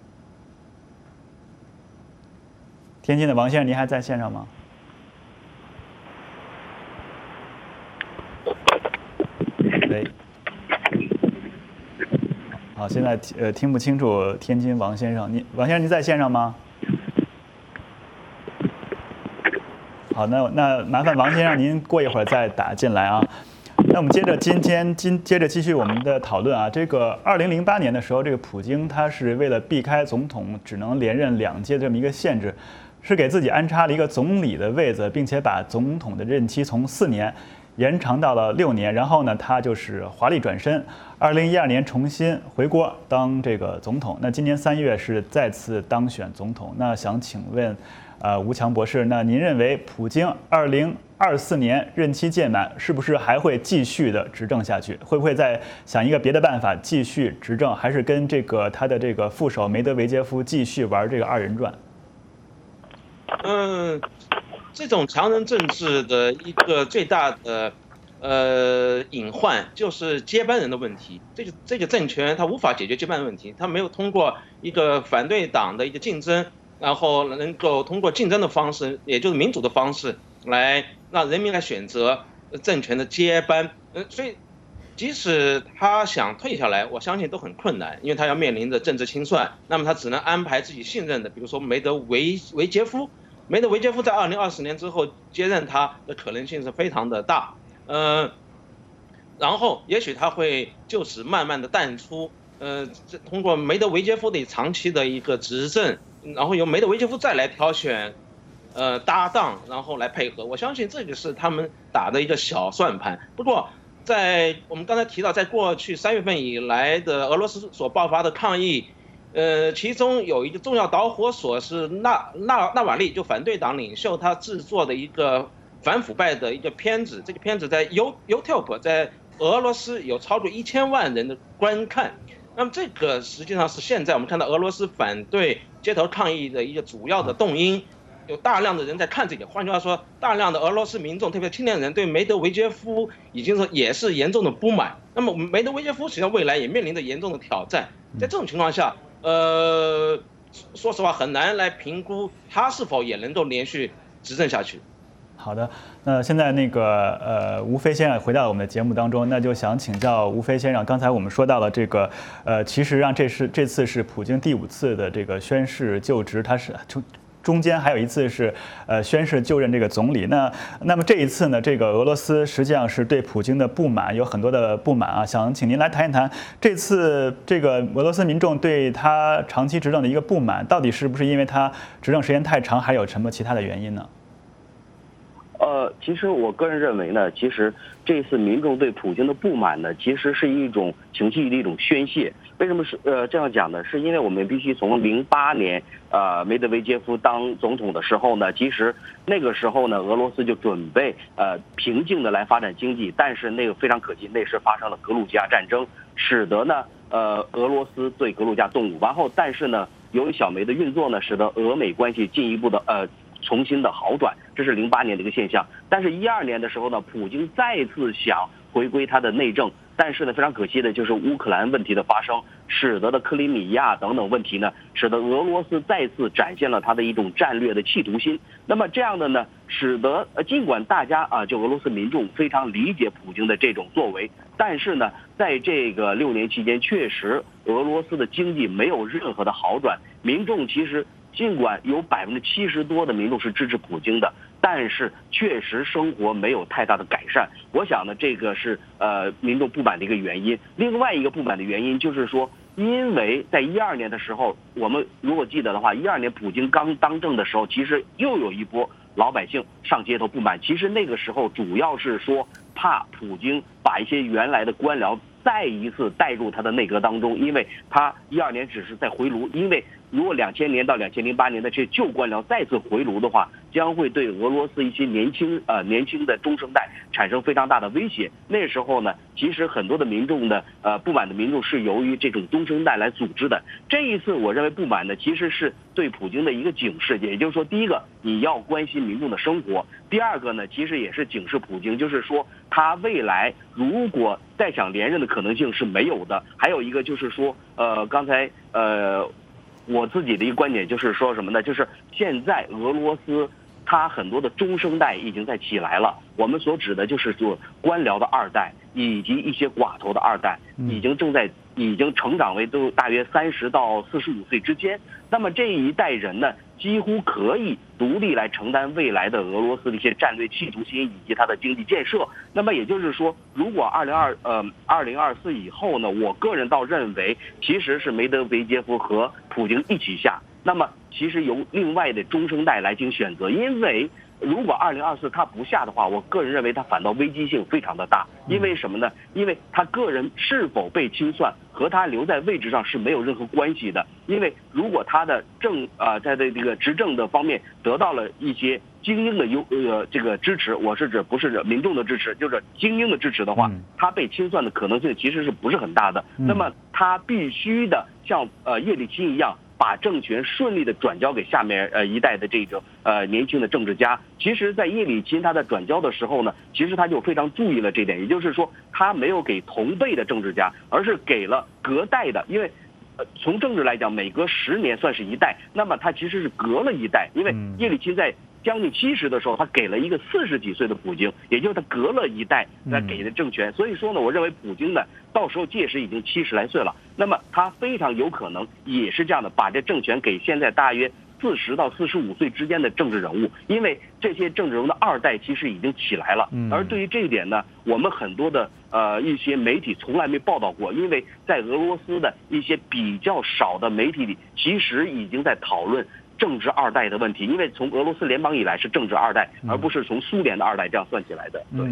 天津的王先生，您还在线上吗？喂，好，现在呃听不清楚天津王先生，您王先生您在线上吗？好，那那麻烦王先生您过一会儿再打进来啊。那我们接着今天今接着继续我们的讨论啊。这个二零零八年的时候，这个普京他是为了避开总统只能连任两届这么一个限制，是给自己安插了一个总理的位子，并且把总统的任期从四年延长到了六年。然后呢，他就是华丽转身，二零一二年重新回国当这个总统。那今年三月是再次当选总统。那想请问，呃，吴强博士，那您认为普京二零二四年任期届满，是不是还会继续的执政下去？会不会再想一个别的办法继续执政，还是跟这个他的这个副手梅德韦杰夫继续玩这个二人转？ 嗯，这种强人政治的一个最大的呃隐患就是接班人的问题。这个这个政权它无法解决接班人问题，它没有通过一个反对党的一个竞争，然后能够通过竞争的方式，也就是民主的方式，来让人民来选择政权的接班。呃，所以即使他想退下来，我相信都很困难，因为他要面临着政治清算。那么他只能安排自己信任的，比如说梅德韦韦杰夫。梅德韦杰夫在二零二四年之后接任他的可能性是非常的大。呃，然后也许他会就此慢慢的淡出。呃，通过梅德韦杰夫的长期的一个执政，然后由梅德韦杰夫再来挑选呃搭档，然后来配合。我相信这个是他们打的一个小算盘。不过在我们刚才提到，在过去三月份以来的俄罗斯所爆发的抗议，呃，其中有一个重要导火索是纳纳纳瓦利，就反对党领袖他制作的一个反腐败的一个片子。这个片子在 YouTube 在俄罗斯有超过一千万人的观看。 那么这个实际上是现在我们看到俄罗斯反对街头抗议的一个主要的动因，有大量的人在看这个。换句话说，大量的俄罗斯民众，特别青年人，对梅德韦杰夫已经是也是严重的不满。那么梅德韦杰夫实际上未来也面临着严重的挑战。在这种情况下，呃，说实话很难来评估他是否也能够连续执政下去。 好的，那现在那个呃，吴飞先生回到我们的节目当中，那就想请教吴飞先生，刚才我们说到了这个呃，其实让这是这次是普京第五次的这个宣誓就职，他是中中间还有一次是呃宣誓就任这个总理。那那么这一次呢，这个俄罗斯实际上是对普京的不满有很多的不满啊，想请您来谈一谈这次这个俄罗斯民众对他长期执政的一个不满，到底是不是因为他执政时间太长，还有什么其他的原因呢？ 呃，其实我个人认为呢，其实这次民众对普京的不满呢，其实是一种情绪的一种宣泄。为什么是呃这样讲呢？是因为我们必须从零八年呃梅德韦杰夫当总统的时候呢，其实那个时候呢，俄罗斯就准备呃平静的来发展经济，但是那个非常可惜，那时发生了格鲁吉亚战争，使得呢呃俄罗斯对格鲁吉亚动武，然后但是呢，由于小梅的运作呢，使得俄美关系进一步的呃。重新的好转，这是零八年的一个现象。但是，一二年的时候呢，普京再次想回归他的内政，但是呢，非常可惜的就是乌克兰问题的发生，使得的克里米亚等等问题呢，使得俄罗斯再次展现了他的一种战略的企图心。那么这样的呢，使得呃，尽管大家啊，就俄罗斯民众非常理解普京的这种作为，但是呢，在这个六年期间，确实俄罗斯的经济没有任何的好转，民众其实。尽管有百分之七十多的民众是支持普京的，但是确实生活没有太大的改善。我想呢，这个是呃民众不满的一个原因。另外一个不满的原因就是说，因为在一二年的时候，我们如果记得的话，一二年普京刚当政的时候，其实又有一波老百姓上街头不满。其实那个时候主要是说怕普京把一些原来的官僚再一次带入他的内阁当中，因为他一二年只是在回炉，因为如果两千年到两千零八年的这些旧官僚再次回炉的话，将会对俄罗斯一些年轻呃年轻的中生代产生非常大的威胁。那时候呢，其实很多的民众的呃不满的民众是由于这种中生代来组织的。这一次我认为不满呢，其实是对普京的一个警示，也就是说，第一个你要关心民众的生活，第二个呢，其实也是警示普京，就是说他未来如果再想连任的可能性是没有的。还有一个就是说，呃，刚才呃。我自己的一个观点就是说什么呢？就是现在俄罗斯，它很多的中生代已经在起来了。我们所指的就是说官僚的二代以及一些寡头的二代，已经正在已经成长为都大约三十到四十五岁之间。那么这一代人呢，几乎可以独立来承担未来的俄罗斯的一些战略企图心以及它的经济建设。那么也就是说，如果二零二呃二零二四以后呢，我个人倒认为其实是梅德韦杰夫和普京一起下。那么其实由另外的中生代来进行选择，因为如果二零二四他不下的话，我个人认为他反倒危机性非常的大。因为什么呢？因为他个人是否被清算和他留在位置上是没有任何关系的。因为如果他的政呃在这个执政的方面得到了一些精英的优呃这个支持，我是指不是民众的支持，就是精英的支持的话，他被清算的可能性其实是不是很大的。那么他必须的像呃叶利钦一样，把政权顺利的转交给下面呃一代的这种呃年轻的政治家。其实，在叶利钦他在转交的时候呢，其实他就非常注意了这点，也就是说，他没有给同辈的政治家，而是给了隔代的，因为。呃，从政治来讲，每隔十年算是一代，那么他其实是隔了一代，因为叶利钦在将近七十的时候，他给了一个四十几岁的普京，也就是他隔了一代来给的政权。所以说呢，我认为普京呢，到时候届时已经七十来岁了，那么他非常有可能也是这样的，把这政权给现在大约四十到四十五岁之间的政治人物，因为这些政治人物的二代其实已经起来了。而对于这一点呢，我们很多的呃一些媒体从来没报道过，因为在俄罗斯的一些比较少的媒体里，其实已经在讨论政治二代的问题，因为从俄罗斯联邦以来是政治二代，而不是从苏联的二代这样算起来的。对。 嗯，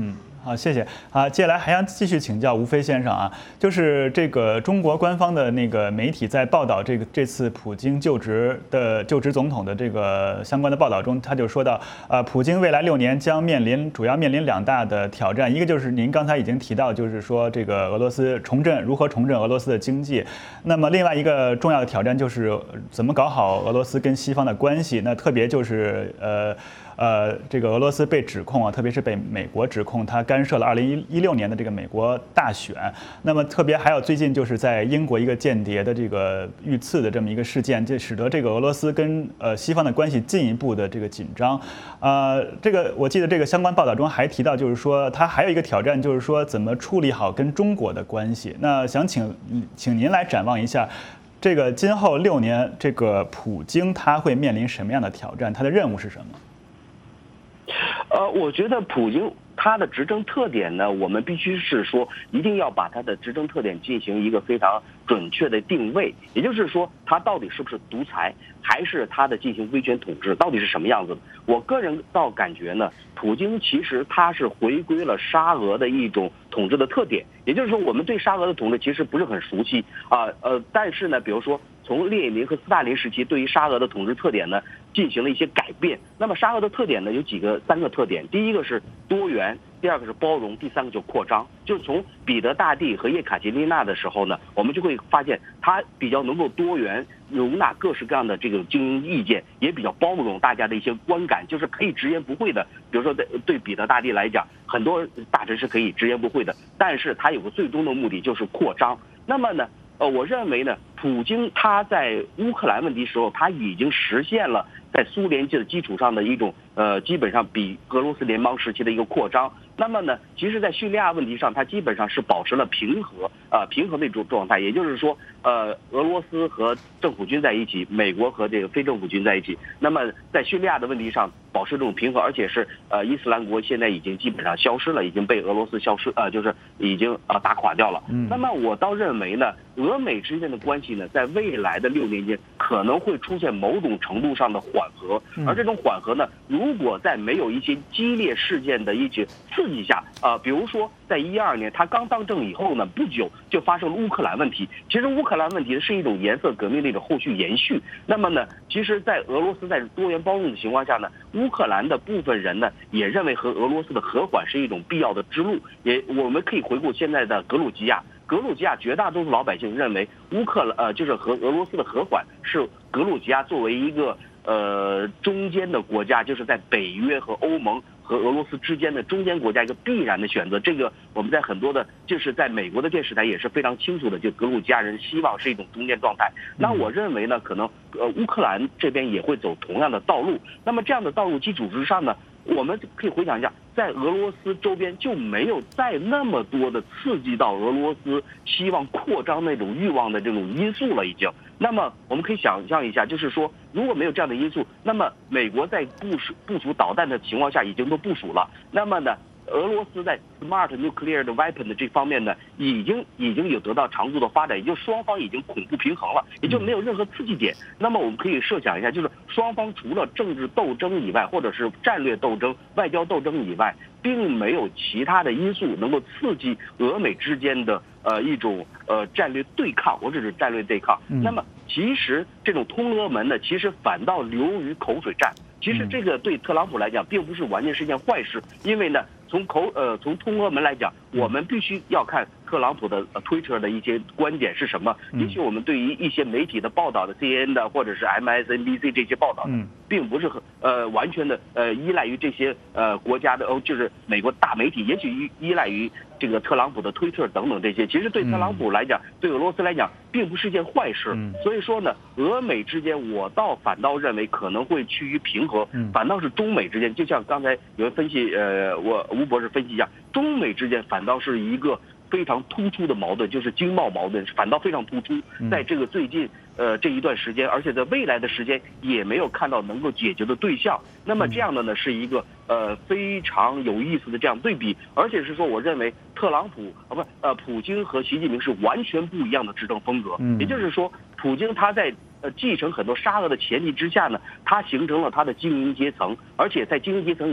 好，谢谢啊。接下来还想继续请教吴飞先生啊，就是这个中国官方的那个媒体在报道这个这次普京就职的就职总统的这个相关的报道中，他就说到，呃，普京未来六年将面临主要面临两大的挑战，一个就是您刚才已经提到，就是说这个俄罗斯重振如何重振俄罗斯的经济，那么另外一个重要的挑战就是怎么搞好俄罗斯跟西方的关系，那特别就是呃。呃，这个俄罗斯被指控啊，特别是被美国指控，他干涉了二零一六年的这个美国大选。那么特别还有最近就是在英国一个间谍的这个遇刺的这么一个事件，这使得这个俄罗斯跟呃西方的关系进一步的这个紧张。呃，这个我记得这个相关报道中还提到，就是说他还有一个挑战，就是说怎么处理好跟中国的关系。那想请请您来展望一下。这个今后六年，这个普京他会面临什么样的挑战？他的任务是什么？ 呃，我觉得普京他的执政特点呢，我们必须是说，一定要把他的执政特点进行一个非常准确的定位，也就是说，他到底是不是独裁，还是他的进行威权统治，到底是什么样子的？我个人倒感觉呢，普京其实他是回归了沙俄的一种统治的特点，也就是说，我们对沙俄的统治其实不是很熟悉啊，呃，但是呢，比如说从列宁和斯大林时期对于沙俄的统治特点呢，进行了一些改变。那么沙俄的特点呢，有几个三个特点，第一个是多元，第二个是包容，第三个就是扩张。就是从彼得大帝和叶卡捷琳娜的时候呢，我们就会发现他比较能够多元，容纳各式各样的这个精英意见，也比较包容大家的一些观感，就是可以直言不讳的。比如说对对彼得大帝来讲，很多大臣是可以直言不讳的，但是他有个最终的目的就是扩张。那么呢，呃，我认为呢，普京他在乌克兰问题时候，他已经实现了在苏联的基础上的一种呃，基本上比俄罗斯联邦时期的一个扩张。那么呢，其实，在叙利亚问题上，它基本上是保持了平和，呃，平和的一种状态。也就是说，呃，俄罗斯和政府军在一起，美国和这个非政府军在一起。那么，在叙利亚的问题上保持这种平和，而且是呃，伊斯兰国现在已经基本上消失了，已经被俄罗斯消失，呃，就是已经呃打垮掉了。嗯。那么我倒认为呢，俄美之间的关系呢，在未来的六年间可能会出现某种程度上的缓和，而这种缓和呢，如果在没有一些激烈事件的一些刺激下，呃，比如说在一二年他刚当政以后呢，不久就发生了乌克兰问题。其实乌克兰问题是一种颜色革命的一种后续延续。那么呢，其实，在俄罗斯在多元包容的情况下呢，乌克兰的部分人呢也认为和俄罗斯的和缓是一种必要的之路。也我们可以回顾现在的格鲁吉亚。格鲁吉亚绝大多数老百姓认为乌克兰呃就是和俄罗斯的和缓是格鲁吉亚作为一个呃中间的国家，就是在北约和欧盟和俄罗斯之间的中间国家一个必然的选择。这个我们在很多的就是在美国的电视台也是非常清楚的，就格鲁吉亚人希望是一种中间状态。那我认为呢，可能呃乌克兰这边也会走同样的道路。那么这样的道路基础之上呢，我们可以回想一下，在俄罗斯周边就没有再那么多的刺激到俄罗斯希望扩张那种欲望的这种因素了，已经。那么我们可以想象一下，就是说，如果没有这样的因素，那么美国在部署部署导弹的情况下已经都部署了。那么呢，俄罗斯在 smart nuclear 的 weapon 的这方面呢，已经已经有得到长足的发展，也就双方已经恐怖平衡了，也就没有任何刺激点。那么我们可以设想一下，就是双方除了政治斗争以外，或者是战略斗争、外交斗争以外，并没有其他的因素能够刺激俄美之间的呃一种呃战略对抗，或者是战略对抗。那么其实这种通俄门呢，其实反倒流于口水战。其实这个对特朗普来讲，并不是完全是一件坏事，因为呢，从口呃从通俄门来讲，我们必须要看特朗普的呃 Twitter 的一些观点是什么。也许我们对于一些媒体的报道的 C N N 的或者是 M S N B C 这些报道，并不是很呃完全的呃依赖于这些呃国家的哦，就是美国大媒体，也许依依赖于这个特朗普的 Twitter 等等这些。其实对特朗普来讲，对俄罗斯来讲，并不是一件坏事。所以说呢，俄美之间，我倒反倒认为可能会趋于平和，反倒是中美之间，就像刚才有人分析，呃，我吴博士分析一下，中美之间反倒是一个非常突出的矛盾，就是经贸矛盾，反倒非常突出，在这个最近呃这一段时间，而且在未来的时间也没有看到能够解决的对象。那么这样的呢，是一个呃非常有意思的这样对比，而且是说，我认为特朗普啊不呃普京和习近平是完全不一样的执政风格，也就是说，普京他在呃继承很多沙俄的前提之下呢，他形成了他的精英阶层，而且在精英阶层已经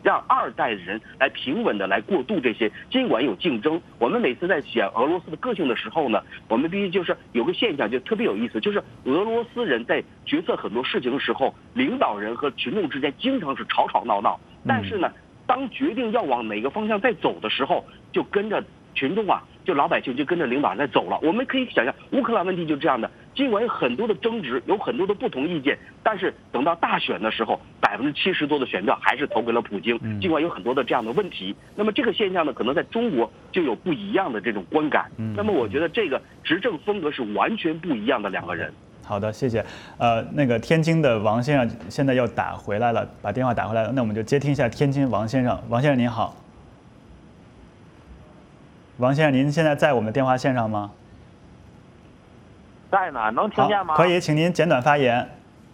让二代人来平稳的来过渡这些。尽管有竞争，我们每次在讲俄罗斯的个性的时候呢，我们必须就是有个现象就特别有意思，就是俄罗斯人在决策很多事情的时候，领导人和群众之间经常是吵吵闹闹，但是呢，当决定要往哪个方向再走的时候，就跟着群众啊，就老百姓就跟着领导人在走了。我们可以想象，乌克兰问题就这样的，尽管有很多的争执，有很多的不同意见，但是等到大选的时候，百分之七十多的选票还是投给了普京。尽管有很多的这样的问题，那么这个现象呢，可能在中国就有不一样的这种观感。那么我觉得这个执政风格是完全不一样的两个人。 好的，谢谢。呃，那个天津的王先生现在又打回来了，把电话打回来了，那我们就接听一下天津王先生。王先生您好。王先生，您现在在我们的电话线上吗？ 在呢，能听见吗？ 可以，请您简短发言。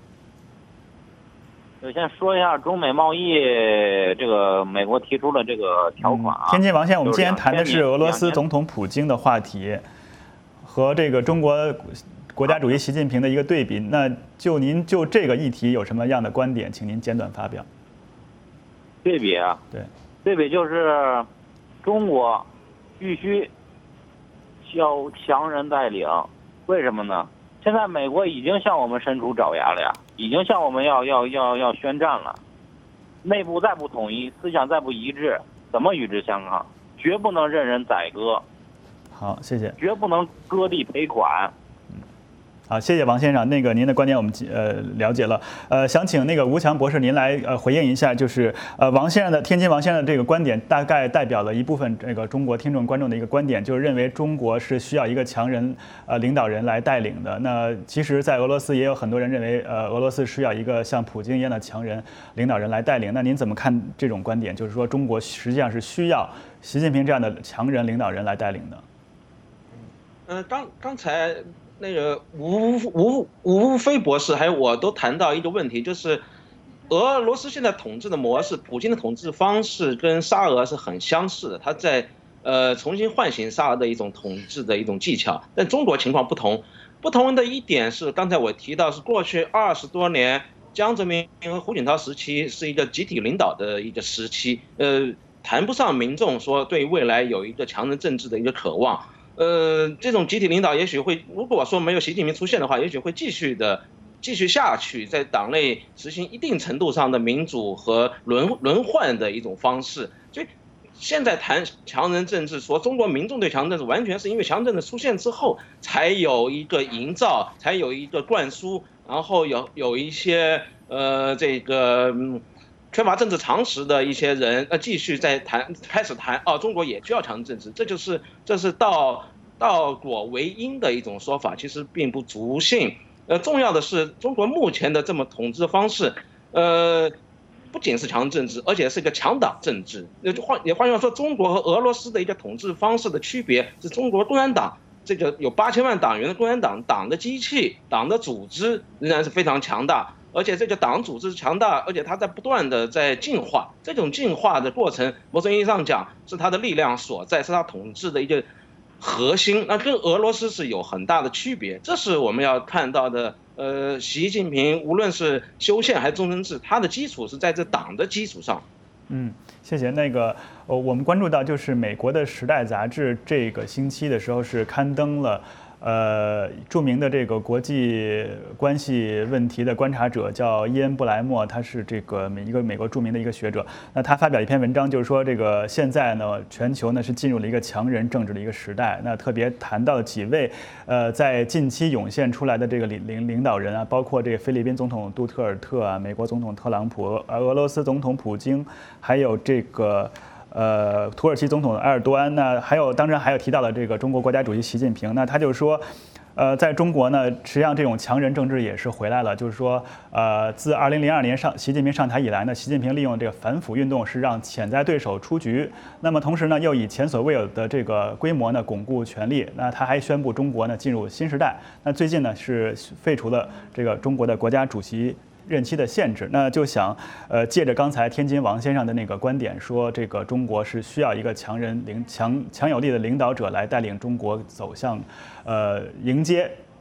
就先说一下中美贸易，这个美国提出了这个条款啊。 嗯、天津王先生，我们今天谈的是俄罗斯总统普京的话题，和这个中国国家主席习近平的一个对比。那就您就这个议题有什么样的观点，请您简短发表。 对比啊， 对， 对比就是中国必须要强人带领，为什么呢？现在美国已经向我们伸出爪牙了呀，已经向我们要要要要宣战了。内部再不统一，思想再不一致，怎么与之相抗？绝不能任人宰割。 好，谢谢。 绝不能割地赔款。 好，谢谢王先生。那个您的观点我们呃了解了。呃，想请那个吴强博士您来呃回应一下，就是呃王先生的天津王先生的这个观点，大概代表了一部分这个中国听众观众的一个观点，就是认为中国是需要一个强人呃领导人来带领的。那其实，在俄罗斯也有很多人认为，呃俄罗斯需要一个像普京一样的强人领导人来带领。那您怎么看这种观点？就是说中国实际上是需要习近平这样的强人领导人来带领的。 嗯，刚刚才。那个吴吴吴飞博士还有我都谈到一个问题，就是俄罗斯现在统治的模式，普京的统治方式跟沙俄是很相似的，他在呃重新唤醒沙俄的一种统治的一种技巧。但中国情况不同，不同的一点是，刚才我提到是过去二十多年江泽民和胡锦涛时期是一个集体领导的一个时期，呃，谈不上民众说对未来有一个强人政治的一个渴望。呃，这种集体领导也许会，如果说没有习近平出现的话，也许会继续的继续下去，在党内实行一定程度上的民主和轮轮换的一种方式。所以现在谈强人政治，说中国民众对强人政治，完全是因为强人政治出现之后，才有一个营造，才有一个灌输，然后有有一些呃这个。嗯缺乏政治常识的一些人，呃，继续在谈，开始谈，哦，中国也需要强人政治，这就是这是倒倒果为因的一种说法，其实并不足信。呃，重要的是，中国目前的这么统治方式，呃，不仅是强人政治，而且是一个强党政治。那换也换句话说，中国和俄罗斯的一个统治方式的区别是，中国共产党这个有八千万党员的共产党，党的机器、党的组织仍然是非常强大。而且这个党组织强大，而且它在不断的在进化，这种进化的过程，某种意义上讲是它的力量所在，是它统治的一个核心。那跟俄罗斯是有很大的区别，这是我们要看到的。呃，习近平无论是修宪还是终身制，它的基础是在这党的基础上。 嗯，谢谢。那个，呃，我们关注到就是美国的《时代》杂志这个星期的时候是刊登了。呃，著名的这个国际关系问题的观察者叫伊恩·布莱默，他是这个美一个美国著名的一个学者。那他发表一篇文章，就是说这个现在呢，全球呢是进入了一个强人政治的一个时代。那特别谈到几位呃在近期涌现出来的这个领领领导人啊，包括这个菲律宾总统杜特尔特啊，美国总统特朗普，呃，俄罗斯总统普京，还有这个。呃，土耳其总统埃尔多安呢，还有当然还有提到了这个中国国家主席习近平，那他就说，呃，在中国呢，实际上这种强人政治也是回来了，就是说，呃，自二零零二年上习近平上台以来呢，习近平利用这个反腐运动是让潜在对手出局，那么同时呢，又以前所未有的这个规模呢巩固权力，那他还宣布中国呢进入新时代，那最近呢是废除了这个中国的国家主席。任期的限制，那就想，呃，借着刚才天津王先生的那个观点，说这个中国是需要一个强人领强强有力的领导者来带领中国走向，呃，迎接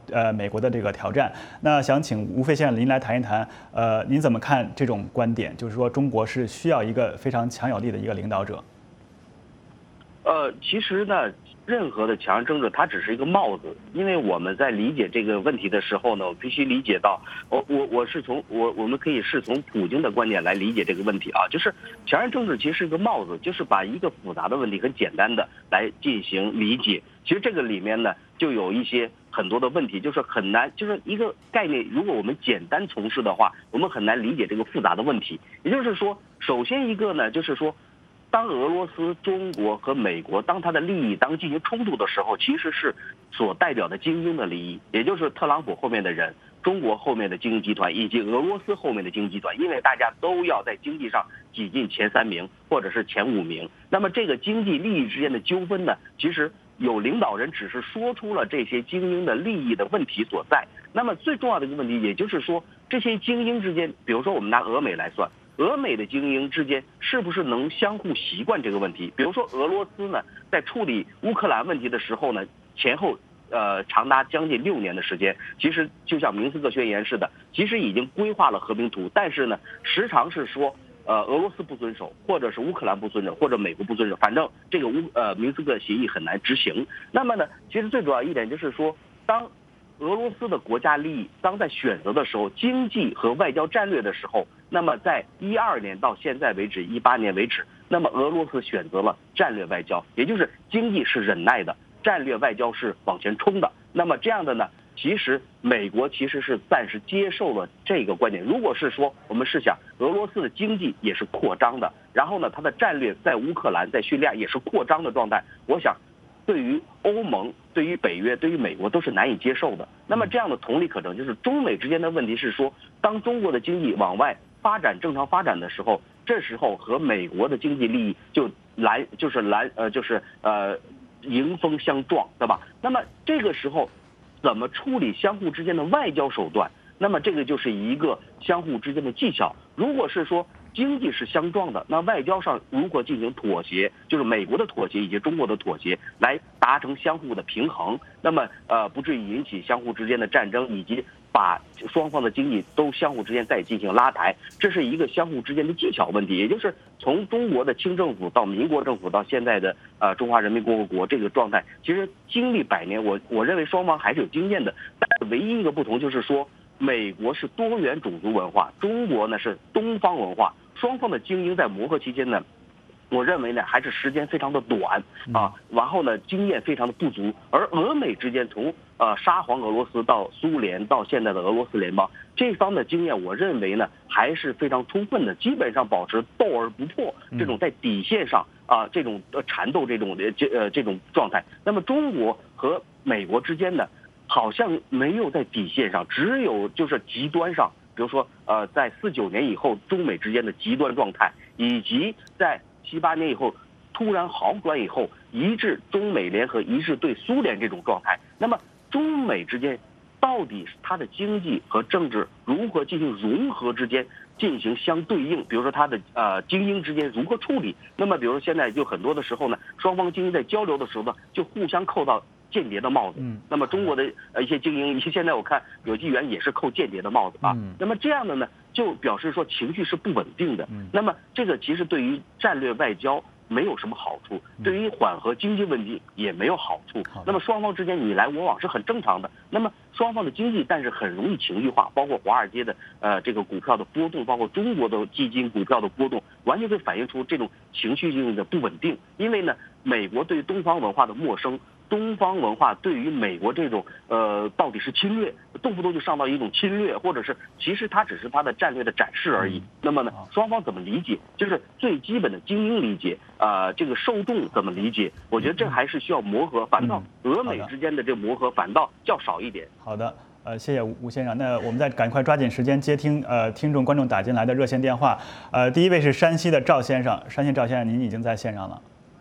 呃美国的这个挑战。那想请吴飞先生您来谈一谈，呃，您怎么看这种观点？就是说中国是需要一个非常强有力的一个领导者。 呃，其实呢，任何的强人政治它只是一个帽子，因为我们在理解这个问题的时候呢，我必须理解到，我我我是从我我们可以是从普京的观点来理解这个问题啊，就是强人政治其实是一个帽子，就是把一个复杂的问题很简单的来进行理解。其实这个里面呢，就有一些很多的问题，就是很难，就是一个概念，如果我们简单从事的话，我们很难理解这个复杂的问题。也就是说，首先一个呢，就是说。当俄罗斯、中国和美国当它的利益当进行冲突的时候，其实是所代表的精英的利益，也就是特朗普后面的人、中国后面的经济集团以及俄罗斯后面的经济集团，因为大家都要在经济上挤进前三名或者是前五名。那么这个经济利益之间的纠纷呢，其实有领导人只是说出了这些精英的利益的问题所在。那么最重要的一个问题，也就是说这些精英之间，比如说我们拿俄美来算。俄美的精英之间是不是能相互习惯这个问题？比如说俄罗斯呢，在处理乌克兰问题的时候呢，前后呃长达将近六年的时间，其实就像明斯克宣言似的，其实已经规划了和平图，但是呢，时常是说呃俄罗斯不遵守，或者是乌克兰不遵守，或者美国不遵守，反正这个乌呃明斯克协议很难执行。那么呢，其实最主要一点就是说，当俄罗斯的国家利益当在选择的时候，经济和外交战略的时候，那么在一二年到现在为止，一八年为止，那么俄罗斯选择了战略外交，也就是经济是忍耐的，战略外交是往前冲的。那么这样的呢，其实美国其实是暂时接受了这个观点。如果是说我们试想，俄罗斯的经济也是扩张的，然后呢，它的战略在乌克兰、在叙利亚也是扩张的状态，我想。对于欧盟、对于北约、对于美国都是难以接受的。那么这样的同理可证，就是中美之间的问题是说，当中国的经济往外发展、正常发展的时候，这时候和美国的经济利益就来就是来呃就是呃迎风相撞，对吧？那么这个时候怎么处理相互之间的外交手段？那么这个就是一个相互之间的技巧。如果是说经济是相撞的，那外交上如何进行妥协，就是美国的妥协以及中国的妥协，来达成相互的平衡，那么呃不至于引起相互之间的战争，以及把双方的经济都相互之间再进行拉抬，这是一个相互之间的技巧问题。也就是从中国的清政府到民国政府到现在的呃中华人民共和国这个状态，其实经历百年，我我认为双方还是有经验的，但是唯一一个不同就是说，美国是多元种族文化，中国呢是东方文化。双方的精英在磨合期间呢，我认为呢还是时间非常的短啊，然后呢经验非常的不足。而俄美之间从呃沙皇俄罗斯到苏联到现在的俄罗斯联邦这方面的经验，我认为呢还是非常充分的，基本上保持斗而不破这种在底线上啊这种呃缠斗这种的这呃这种状态。那么中国和美国之间呢，好像没有在底线上，只有就是极端上。比如说，呃，在四九年以后，中美之间的极端状态，以及在七八年以后突然好转以后，一致中美联合一致对苏联这种状态，那么中美之间到底是它的经济和政治如何进行融合之间进行相对应？比如说它的呃精英之间如何处理？那么比如说现在就很多的时候呢，双方精英在交流的时候呢，就互相扣到间谍的帽子。嗯，那么中国的呃一些精英，现在我看有机缘也是扣间谍的帽子啊。嗯，那么这样的呢，就表示说情绪是不稳定的。嗯，那么这个其实对于战略外交没有什么好处，对于缓和经济问题也没有好处。那么双方之间你来我往是很正常的。那么双方的经济，但是很容易情绪化，包括华尔街的呃这个股票的波动，包括中国的基金股票的波动，完全会反映出这种情绪性的不稳定。因为呢，美国对东方文化的陌生。东方文化对于美国这种呃到底是侵略，动不动就上到一种侵略，或者是其实它只是它的战略的展示而已。那么呢，双方怎么理解？就是最基本的精英理解啊、呃，这个受众怎么理解？我觉得这还是需要磨合，反倒俄美之间的这磨合反倒较少一点。 好的。呃，谢谢吴吴先生。那我们再赶快抓紧时间接听呃听众观众打进来的热线电话。呃，第一位是山西的赵先生，山西赵先生，您已经在线上了。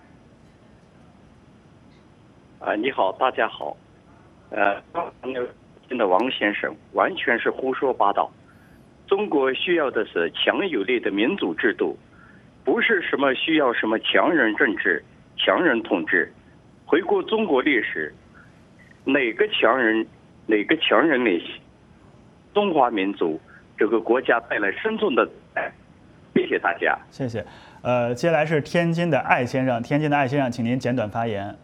啊，你好，大家好。呃，那个的王先生完全是胡说八道。中国需要的是强有力的民主制度，不是什么需要什么强人政治、强人统治。回顾中国历史，哪个强人哪个强人类中华民族这个国家带来深重的爱。谢谢大家。 谢谢。呃，接下来是天津的艾先生，天津的艾先生，请您简短发言。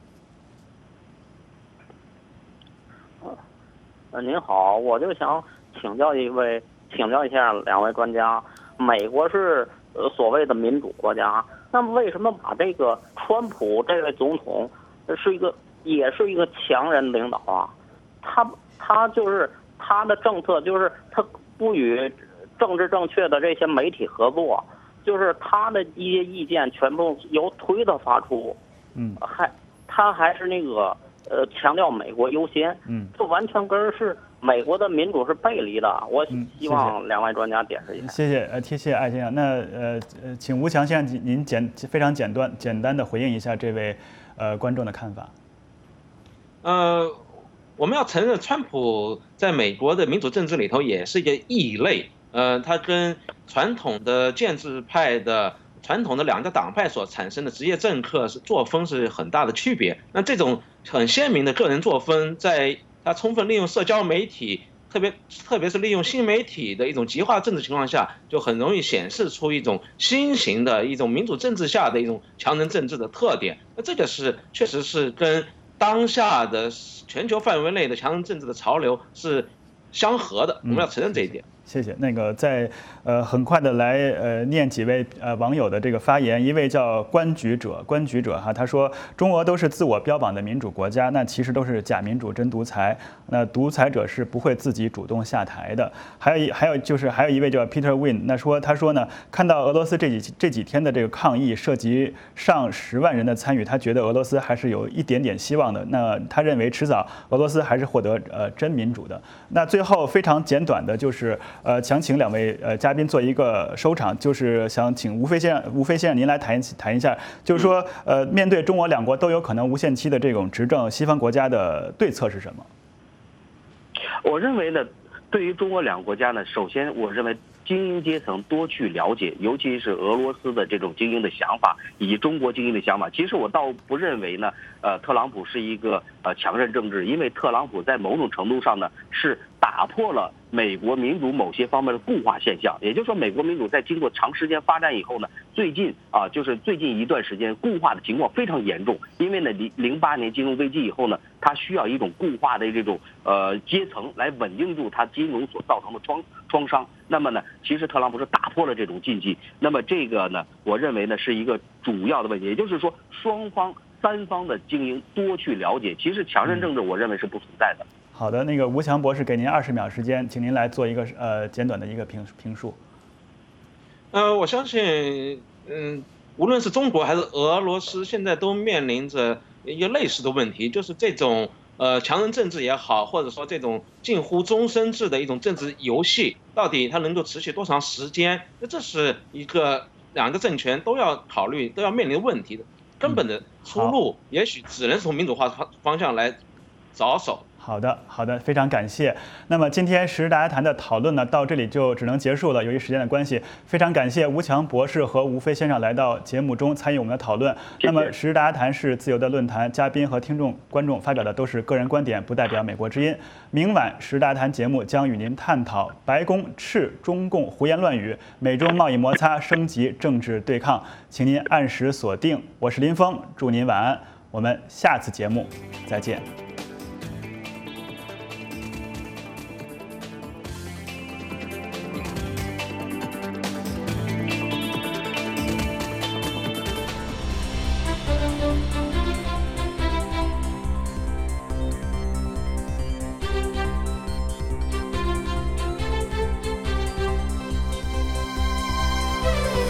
呃，您好，我就想请教一位，请教一下两位专家。美国是呃所谓的民主国家，那么为什么把这个川普这位总统是一个也是一个强人领导啊？他他就是他的政策就是他不与政治正确的这些媒体合作，就是他的一些意见全部由推特发出， 嗯， 还他还是那个。呃，强调美国优先， 嗯， 这完全跟是美国的民主是背离的。我希望两位专家解释一下。 谢谢，呃，谢谢艾先生。那呃呃，请吴强先生您简非常简短简单的回应一下这位呃观众的看法。 呃，我们要承认，川普在美国的民主政治里头也是一个异类。呃，他跟传统的建制派的。传统的两个党派所产生的职业政客是作风是很大的区别。那这种很鲜明的个人作风，在他充分利用社交媒体，特别特别是利用新媒体的一种极化政治情况下，就很容易显示出一种新型的一种民主政治下的一种强人政治的特点。那这个是确实是跟当下的全球范围内的强人政治的潮流是相合的，我们要承认这一点。 谢谢。那个在呃很快的来呃念几位呃网友的这个发言，一位叫观局者，观局者哈，他说中俄都是自我标榜的民主国家，那其实都是假民主真独裁，那独裁者是不会自己主动下台的。还有一还有就是还有一位叫 Peter Win， 那说他说呢，看到俄罗斯这几这几天的这个抗议涉及上十万人的参与，他觉得俄罗斯还是有一点点希望的。那他认为迟早俄罗斯还是获得呃真民主的。那最后非常简短的就是。呃，想请两位呃嘉宾做一个收场，就是想请吴飞先生，吴飞先生您来谈谈一下，就是说呃，面对中俄两国都有可能无限期的这种执政，西方国家的对策是什么？ 我认为呢，对于中俄两个国家呢，首先我认为精英阶层多去了解，尤其是俄罗斯的这种精英的想法，以及中国精英的想法。其实我倒不认为呢，呃，特朗普是一个呃强人政治，因为特朗普在某种程度上呢是打破了美国民主某些方面的固化现象。也就是说，美国民主在经过长时间发展以后呢，最近啊，就是最近一段时间固化的情况非常严重。因为呢，零零八年金融危机以后呢，它需要一种固化的这种呃阶层来稳定住它金融所造成的创创伤。那么呢，其实特朗普是打破了这种禁忌。那么这个呢，我认为呢是一个主要的问题，也就是说，双方三方的精英多去了解，其实强人政治我认为是不存在的。 好的，那个吴强博士给您二十秒时间，请您来做一个呃简短的一个评评述。 呃，我相信，嗯，无论是中国还是俄罗斯，现在都面临着一个类似的问题，就是这种呃强人政治也好，或者说这种近乎终身制的一种政治游戏，到底它能够持续多长时间？那这是一个两个政权都要考虑、都要面临的问题的根本的出路，也许只能从民主化方向来着手。 好的，好的，非常感谢。那么今天时事大家谈的讨论呢，到这里就只能结束了。由于时间的关系，非常感谢吴强博士和吴飞先生来到节目中参与我们的讨论。 谢谢。 那么时事大家谈是自由的论坛，嘉宾和听众、观众发表的都是个人观点，不代表美国之音。明晚时事大家谈节目将与您探讨白宫斥中共胡言乱语，美中贸易摩擦升级政治对抗，请您按时锁定。我是林峰，祝您晚安，我们下次节目再见。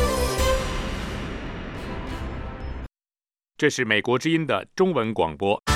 这是美国之音的中文广播。